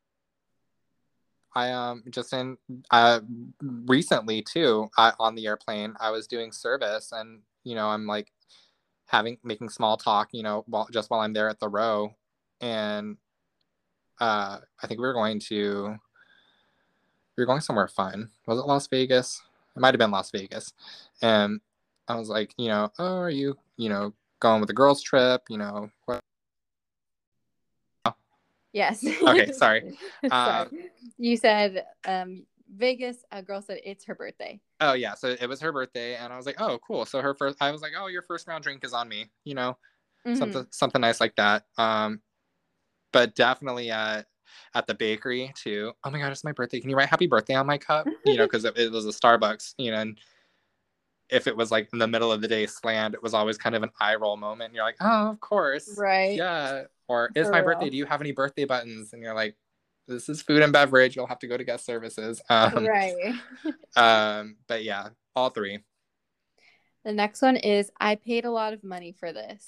Speaker 2: I um just in uh recently too I, on the airplane I was doing service, and you know I'm like having making small talk, you know, while just while I'm there at the row, and uh I think we were going to. We were going somewhere fun. Was it Las Vegas? It might have been Las Vegas. And I was like, you know, oh, are you, you know, going with a girls trip? You know, what?
Speaker 1: Yes.
Speaker 2: Okay, sorry.
Speaker 1: sorry. Um, you said um, Vegas. A girl said it's her birthday.
Speaker 2: Oh yeah, so it was her birthday, and I was like, oh, cool. So her first, I was like, oh, your first round drink is on me. You know, mm-hmm. something something nice like that. Um, but definitely, uh. at the bakery too. Oh my god, it's my birthday. Can you write happy birthday on my cup? You know, because it, it was a Starbucks, you know, and if it was like in the middle of the day slammed, it was always kind of an eye roll moment. And you're like, oh, of course.
Speaker 1: Right.
Speaker 2: Yeah. Or it's
Speaker 1: For
Speaker 2: my
Speaker 1: real.
Speaker 2: birthday. Do you have any birthday buttons? And you're like, this is food and beverage. You'll have to go to guest services. Um,
Speaker 1: Right.
Speaker 2: um, but yeah, all three.
Speaker 1: The next one is, I paid a lot of money for this.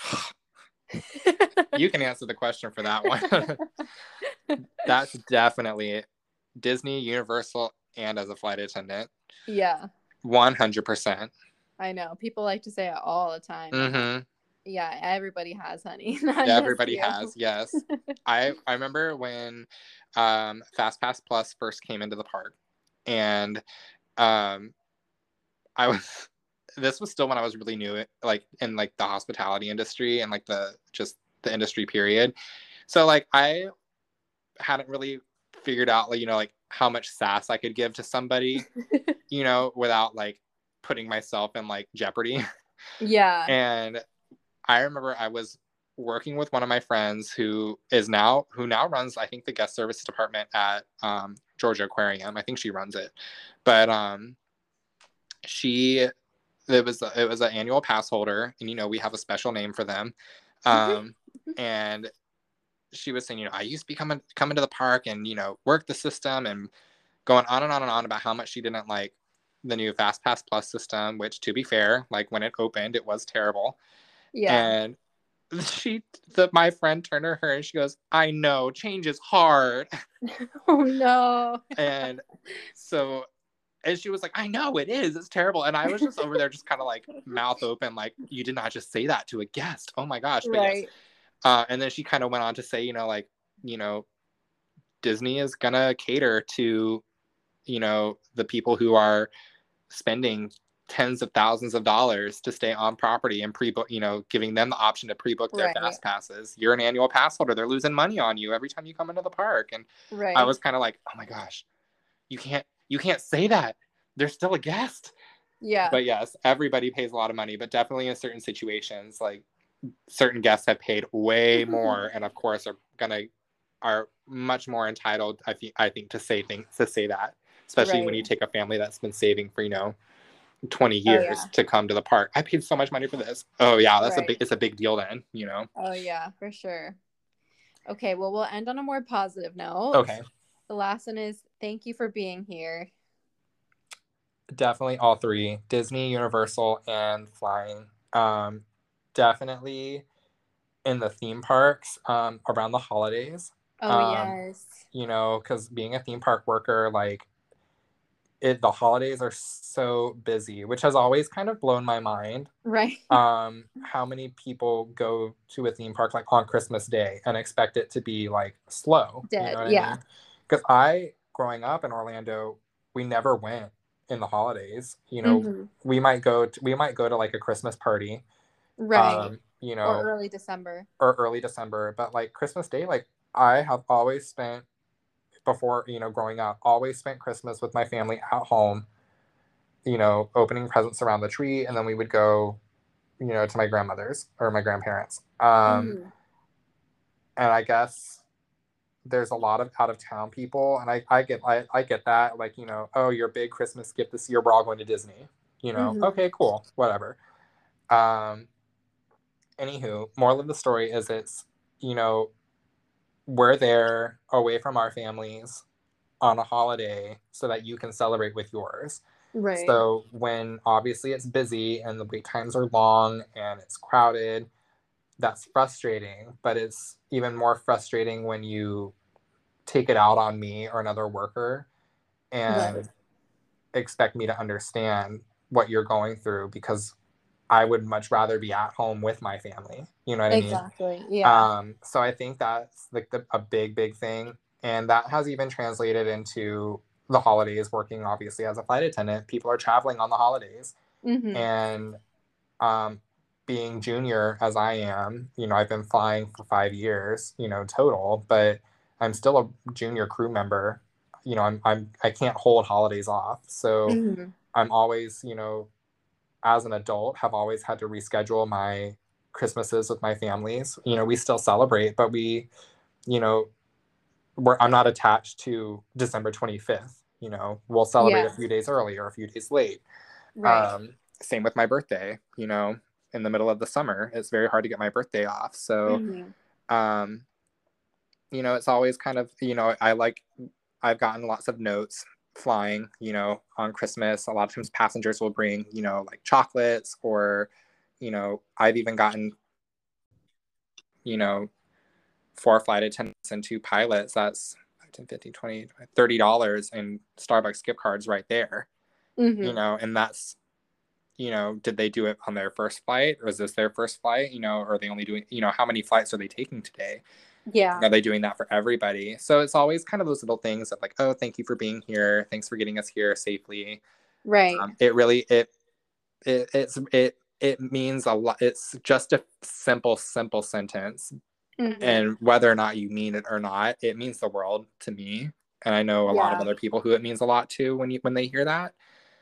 Speaker 2: You can answer the question for that one. That's definitely Disney, Universal, and as a flight attendant.
Speaker 1: Yeah.
Speaker 2: one hundred percent.
Speaker 1: I know. People like to say it all the time.
Speaker 2: Mm-hmm.
Speaker 1: Yeah, everybody has, honey. Not
Speaker 2: Yeah,
Speaker 1: just
Speaker 2: everybody
Speaker 1: you.
Speaker 2: has, yes. I I remember when um, FastPass Plus first came into the park, and um, I was. This was still when I was really new, like in like the hospitality industry and like the just the industry period. So like I hadn't really figured out, like, you know, like how much sass I could give to somebody, you know, without like putting myself in like jeopardy.
Speaker 1: Yeah.
Speaker 2: And I remember I was working with one of my friends who is now who now runs, I think, the guest services department at um, Georgia Aquarium. I think she runs it, but um, she it was it was an annual pass holder, and you know we have a special name for them, um, and she was saying, you know, I used to be coming coming to the park and you know work the system and going on and on and on about how much she didn't like the new FastPass Plus system, which, to be fair, like when it opened, it was terrible.
Speaker 1: Yeah.
Speaker 2: And she, the, my friend turned to her and she goes, I know, change is hard.
Speaker 1: Oh, no.
Speaker 2: And so, and she was like, I know it is. It's terrible. And I was just over there just kind of like mouth open, like, you did not just say that to a guest. Oh my gosh. But
Speaker 1: Right.
Speaker 2: yes. Uh, and then she kind of went on to say, you know, like, you know, Disney is going to cater to, you know, the people who are spending tens of thousands of dollars to stay on property and pre-book, you know, giving them the option to pre-book their
Speaker 1: Right.
Speaker 2: fast passes. You're an annual pass holder. They're losing money on you every time you come into the park. And
Speaker 1: Right.
Speaker 2: I was kind of like, oh my gosh, you can't, you can't say that. They're still a guest.
Speaker 1: Yeah.
Speaker 2: But yes, everybody pays a lot of money, but definitely in certain situations, like certain guests have paid way more and of course are gonna are much more entitled, I think I think to say things to say that. Especially
Speaker 1: Right.
Speaker 2: when you take a family that's been saving for, you know, twenty years
Speaker 1: Oh, yeah.
Speaker 2: to come to the park. I paid so much money for this. Oh yeah, that's
Speaker 1: Right.
Speaker 2: a big it's a big deal then, you know.
Speaker 1: Oh yeah, for sure. Okay, well, we'll end on a more positive note.
Speaker 2: Okay.
Speaker 1: The last one is, thank you for being here.
Speaker 2: Definitely all three. Disney, Universal, and flying. Um, definitely in the theme parks um, around the holidays.
Speaker 1: Oh,
Speaker 2: um,
Speaker 1: yes.
Speaker 2: You know, because being a theme park worker, like, it, the holidays are so busy, which has always kind of blown my mind.
Speaker 1: Right.
Speaker 2: Um, how many people go to a theme park like on Christmas Day and expect it to be like slow?
Speaker 1: Dead.
Speaker 2: You know what
Speaker 1: Yeah.
Speaker 2: I mean? Because I, growing up in Orlando, we never went in the holidays. You know,
Speaker 1: Mm-hmm.
Speaker 2: we might go to, we might go to like a Christmas party.
Speaker 1: Right.
Speaker 2: Um, you know,
Speaker 1: Or early December.
Speaker 2: or early December, but like Christmas Day, like I have always spent before, you know, growing up, always spent Christmas with my family at home, you know, opening presents around the tree, and then we would go, you know, to my grandmother's or my grandparents. Um,
Speaker 1: Mm-hmm.
Speaker 2: and I guess there's a lot of out of town people, and I, I get I, I get that, like, you know, oh, your big Christmas gift this year, we're all going to Disney. You know,
Speaker 1: Mm-hmm.
Speaker 2: okay, cool, whatever. Um, anywho, moral of the story is it's, you know, we're there away from our families on a holiday so that you can celebrate with yours.
Speaker 1: Right.
Speaker 2: So when obviously it's busy and the wait times are long and it's crowded, that's frustrating. But it's even more frustrating when you take it out on me or another worker and
Speaker 1: Right.
Speaker 2: expect me to understand what you're going through, because I would much rather be at home with my family. You know what I mean?
Speaker 1: Exactly. Yeah.
Speaker 2: Um, so I think that's like the, a big, big thing. And that has even translated into the holidays, working obviously as a flight attendant. People are traveling on the holidays.
Speaker 1: Mm-hmm.
Speaker 2: And um, being junior as I am, you know, I've been flying for five years, you know, total, but I'm still a junior crew member. You know, I'm, I'm, I can't hold holidays off. So
Speaker 1: Mm-hmm.
Speaker 2: I'm always, you know, as an adult, have always had to reschedule my Christmases with my families. You know, we still celebrate, but we, you know, we're, I'm not attached to December twenty-fifth. You know, we'll celebrate
Speaker 1: Yeah.
Speaker 2: a few days early or a few days late.
Speaker 1: Right.
Speaker 2: Um, same with my birthday, you know, in the middle of the summer, it's very hard to get my birthday off. So, mm-hmm. um, you know, it's always kind of, you know, I like, I've gotten lots of notes flying, you know, on Christmas. A lot of times passengers will bring, you know, like chocolates, or, you know, I've even gotten, you know, four flight attendants and two pilots. That's ten, fifteen, twenty, thirty dollars in Starbucks gift cards right there, mm-hmm. you know, and that's, you know, did they do it on their first flight, or is this their first flight? You know, or are they only doing, you know, how many flights are they taking today?
Speaker 1: Yeah.
Speaker 2: Are they doing that for everybody? So it's always kind of those little things of like, oh, thank you for being here. Thanks for getting us here safely.
Speaker 1: Right.
Speaker 2: Um, it really, it, it, it's, it, it means a lot. It's just a simple, simple sentence. Mm-hmm. And whether or not you mean it or not, it means the world to me. And I know a yeah. lot of other people who it means a lot to when you, when they hear that.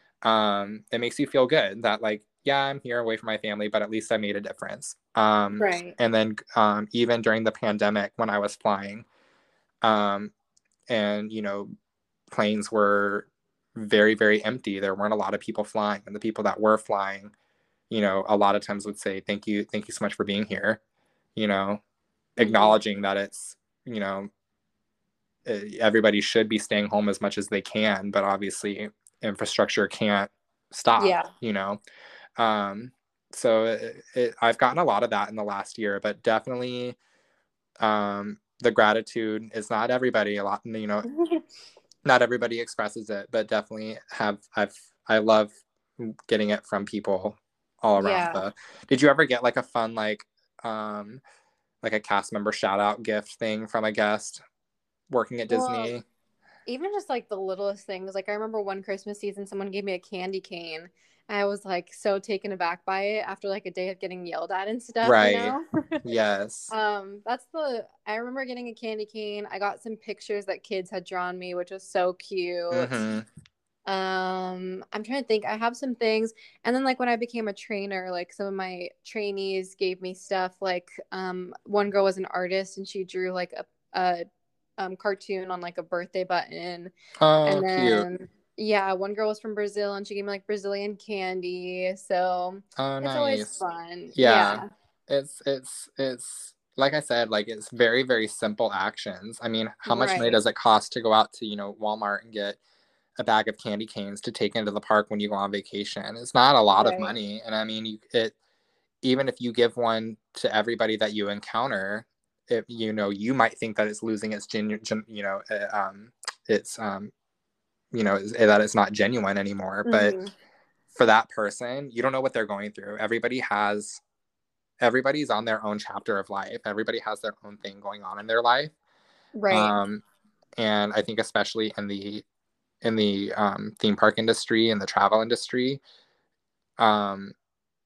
Speaker 2: Um, it makes you feel good that, like, yeah, I'm here away from my family, but at least I made a difference. Um,
Speaker 1: right.
Speaker 2: And then um, even during the pandemic, when I was flying, um, and, you know, planes were very, very empty. There weren't a lot of people flying. And the people that were flying, you know, a lot of times would say, thank you. Thank you so much for being here. You know, mm-hmm. acknowledging that it's, you know, everybody should be staying home as much as they can, but obviously infrastructure can't stop, yeah. you know? Um, so it, it, I've gotten a lot of that in the last year, but definitely um, the gratitude is not everybody, a lot, you know, not everybody expresses it, but definitely have, I've, I love getting it from people all around. Yeah. The, did you ever get like a fun, like, um, like a cast member shout out gift thing from a guest working at Disney?
Speaker 1: Well, even just like the littlest things. Like I remember one Christmas season, someone gave me a candy cane. I was like so taken aback by it after like a day of getting yelled at and stuff.
Speaker 2: Right.
Speaker 1: You know?
Speaker 2: Yes.
Speaker 1: Um, that's the, I remember getting a candy cane. I got some pictures that kids had drawn me, which was so cute. Mm-hmm. Um, I'm trying to think. I have some things. And then like when I became a trainer, like some of my trainees gave me stuff. Like um, one girl was an artist and she drew like a, a um, cartoon on like a birthday button.
Speaker 2: Oh,
Speaker 1: and then,
Speaker 2: cute.
Speaker 1: Yeah, one girl was from Brazil and she gave me like Brazilian candy. So
Speaker 2: oh,
Speaker 1: it's
Speaker 2: nice.
Speaker 1: always fun.
Speaker 2: Yeah.
Speaker 1: yeah.
Speaker 2: It's, it's, it's, like I said, like it's very, very simple actions. I mean, how much right. money does it cost to go out to, you know, Walmart and get a bag of candy canes to take into the park when you go on vacation? It's not a lot right. of money. And I mean, you, it, even if you give one to everybody that you encounter, it, you know, you might think that it's losing its genu- gen, you know, uh, um, it's, um, you know, that it's not genuine anymore. Mm-hmm. But for that person, you don't know what they're going through. Everybody has, everybody's on their own chapter of life. Everybody has their own thing going on in their life.
Speaker 1: Right.
Speaker 2: Um, and I think especially in the, in the um, theme park industry and the travel industry, um,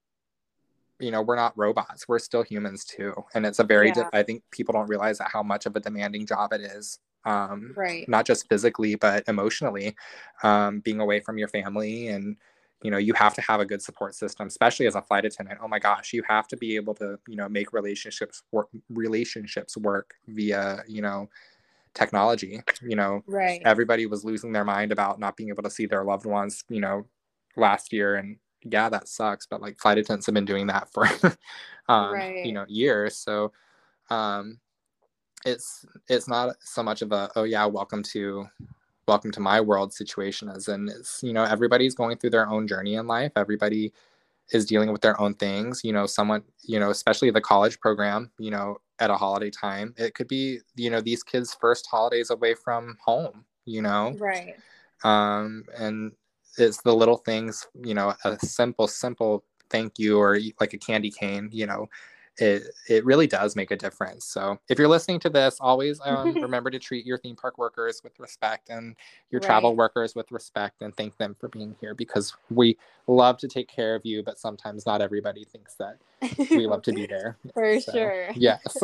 Speaker 2: you know, we're not robots. We're still humans too. And it's a very, yeah. I think people don't realize that how much of a demanding job it is. Um,
Speaker 1: right.
Speaker 2: Not just physically, but emotionally, um, being away from your family. And, you know, you have to have a good support system, especially as a flight attendant. Oh my gosh, you have to be able to, you know, make relationships work, relationships work via, you know, technology. You know,
Speaker 1: right.
Speaker 2: Everybody was losing their mind about not being able to see their loved ones, you know, last year. And yeah, that sucks. But like flight attendants have been doing that for, um, right. you know, years. So, um, it's, it's not so much of a, oh yeah, welcome to, welcome to my world situation, as in it's, you know, everybody's going through their own journey in life. Everybody is dealing with their own things, you know, someone, you know, especially the college program, you know, at a holiday time, it could be, you know, these kids' first holidays away from home, you know?
Speaker 1: Right.
Speaker 2: Um, and it's the little things, you know, a simple, simple thank you, or like a candy cane, you know, it, it really does make a difference. So if you're listening to this, always um, remember to treat your theme park workers with respect and your right. travel workers with respect, and thank them for being here, because we love to take care of you, but sometimes not everybody thinks that we love to be there.
Speaker 1: For
Speaker 2: so,
Speaker 1: sure.
Speaker 2: Yes.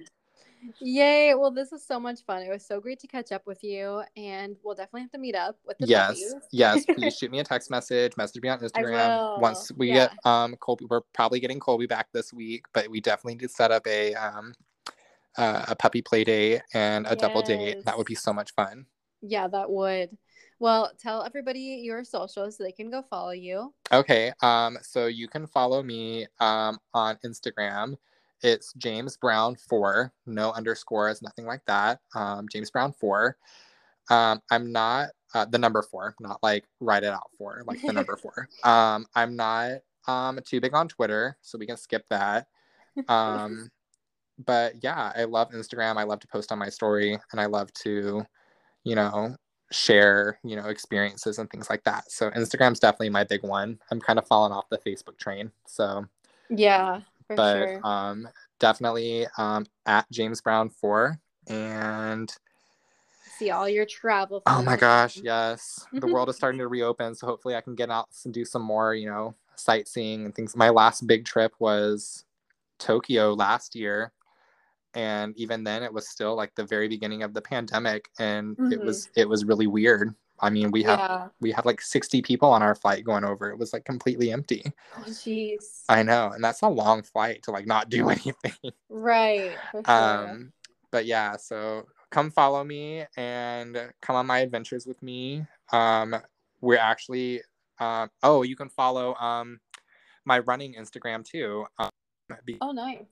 Speaker 1: Yay. Well, this was so much fun. It was so great to catch up with you, and we'll definitely have to meet up with the
Speaker 2: yes
Speaker 1: puppies.
Speaker 2: Yes, please shoot me a text message, message me on Instagram. Once we yeah. get um Colby, we're probably getting Colby back this week, but we definitely need to set up a um uh, a puppy play date and a yes. double date. That would be so much fun.
Speaker 1: Yeah, that would. Well, tell everybody your socials so they can go follow you.
Speaker 2: Okay. Um, so you can follow me um, on Instagram. It's James Brown four, no underscores, nothing like that. Um, James Brown four. Um, I'm not uh, the number four, not like write it out for, like the number four. Um, I'm not um, too big on Twitter, so we can skip that. Um, but yeah, I love Instagram. I love to post on my story, and I love to, you know, share, you know, experiences and things like that. So Instagram's definitely my big one. I'm kind of falling off the Facebook train. So
Speaker 1: yeah, for
Speaker 2: but
Speaker 1: sure.
Speaker 2: um, definitely um, at James Brown four and
Speaker 1: see all your travel.
Speaker 2: Oh my gosh, yes. The world is starting to reopen, so hopefully I can get out and do some more, you know, sightseeing and things. My last big trip was Tokyo last year, and even then it was still like the very beginning of the pandemic, and mm-hmm. it was it was really weird. I mean, we have yeah. we had like sixty people on our flight going over. It was like completely empty.
Speaker 1: Oh jeez.
Speaker 2: I know, and that's a long flight to like not do anything.
Speaker 1: Right. For sure.
Speaker 2: Um but yeah, so come follow me and come on my adventures with me. Um, we're actually, um, oh, you can follow um, my running Instagram too. Um, be-
Speaker 1: oh, nice.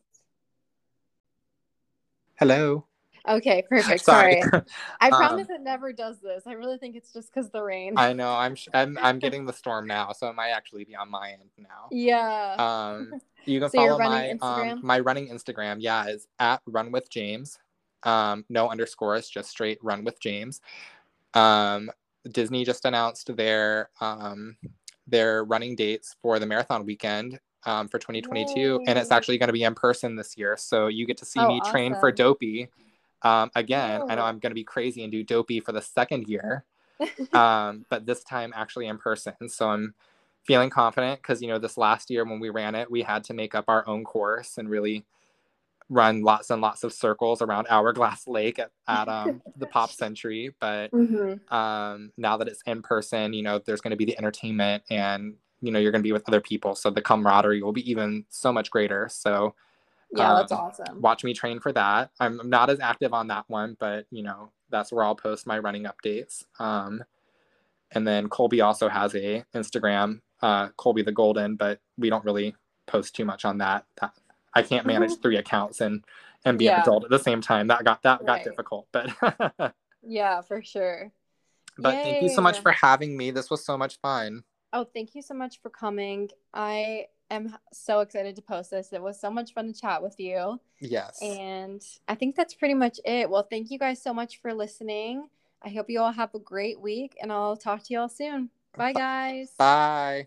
Speaker 2: Hello.
Speaker 1: Okay, perfect. Sorry. Sorry. I promise um, it never does this. I really think it's just because the rain.
Speaker 2: I know. I'm, sh- I'm I'm getting the storm now, so it might actually be on my end now.
Speaker 1: Yeah.
Speaker 2: Um, you can
Speaker 1: so
Speaker 2: follow
Speaker 1: my
Speaker 2: um, my running Instagram. Yeah, is at Run with James. Um, no underscores, just straight Run with James. Um, Disney just announced their um, their running dates for the marathon weekend um, for twenty twenty-two, Yay. And it's actually going to be in person this year. So you get to see
Speaker 1: oh,
Speaker 2: me
Speaker 1: awesome.
Speaker 2: train for Dopey. Um, again,
Speaker 1: Whoa.
Speaker 2: I know I'm going to be crazy and do Dopey for the second year, um, but this time actually in person. So I'm feeling confident because, you know, this last year when we ran it, we had to make up our own course and really run lots and lots of circles around Hourglass Lake at, at um, the Pop Century. But
Speaker 1: mm-hmm.
Speaker 2: um, now that it's in person, you know, there's going to be the entertainment and, you know, you're going to be with other people. So the camaraderie will be even so much greater. So
Speaker 1: yeah,
Speaker 2: um,
Speaker 1: that's awesome.
Speaker 2: Watch me train for that. I'm not as active on that one, but, you know, that's where I'll post my running updates. Um, and then Colby also has a Instagram, uh, Colby the Golden, but we don't really post too much on that. that I can't manage three accounts and, and be
Speaker 1: yeah.
Speaker 2: an adult at the same time. That got, that got
Speaker 1: right.
Speaker 2: difficult, but
Speaker 1: yeah, for sure.
Speaker 2: But
Speaker 1: Yay.
Speaker 2: Thank you so much for having me. This was so much fun.
Speaker 1: Oh, thank you so much for coming. I am so excited to post this. It was so much fun to chat with you.
Speaker 2: Yes.
Speaker 1: And I think that's pretty much it. Well, thank you guys so much for listening. I hope you all have a great week, and I'll talk to you all soon. Bye, guys.
Speaker 2: Bye.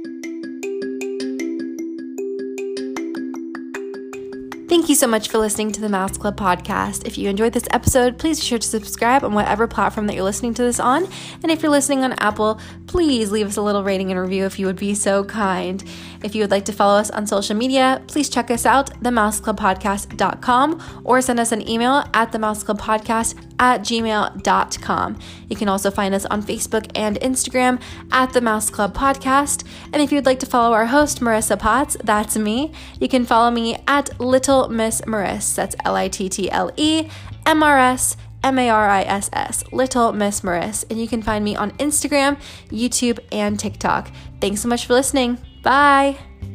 Speaker 1: Thank you so much for listening to the Mouse Club podcast. If you enjoyed this episode, please be sure to subscribe on whatever platform that you're listening to this on. And if you're listening on Apple, please leave us a little rating and review if you would be so kind. If you would like to follow us on social media, please check us out, the mouse club podcast dot com, or send us an email at the mouse club podcast at gmail dot com. You can also find us on Facebook and Instagram at the Mouse Club Podcast. And if you'd like to follow our host, Marissa Potts, that's me, you can follow me at Little Miss Mariss. That's L I T T L E M R S M A R I S S, Little Miss Mariss. And you can find me on Instagram, YouTube, and TikTok. Thanks so much for listening. Bye.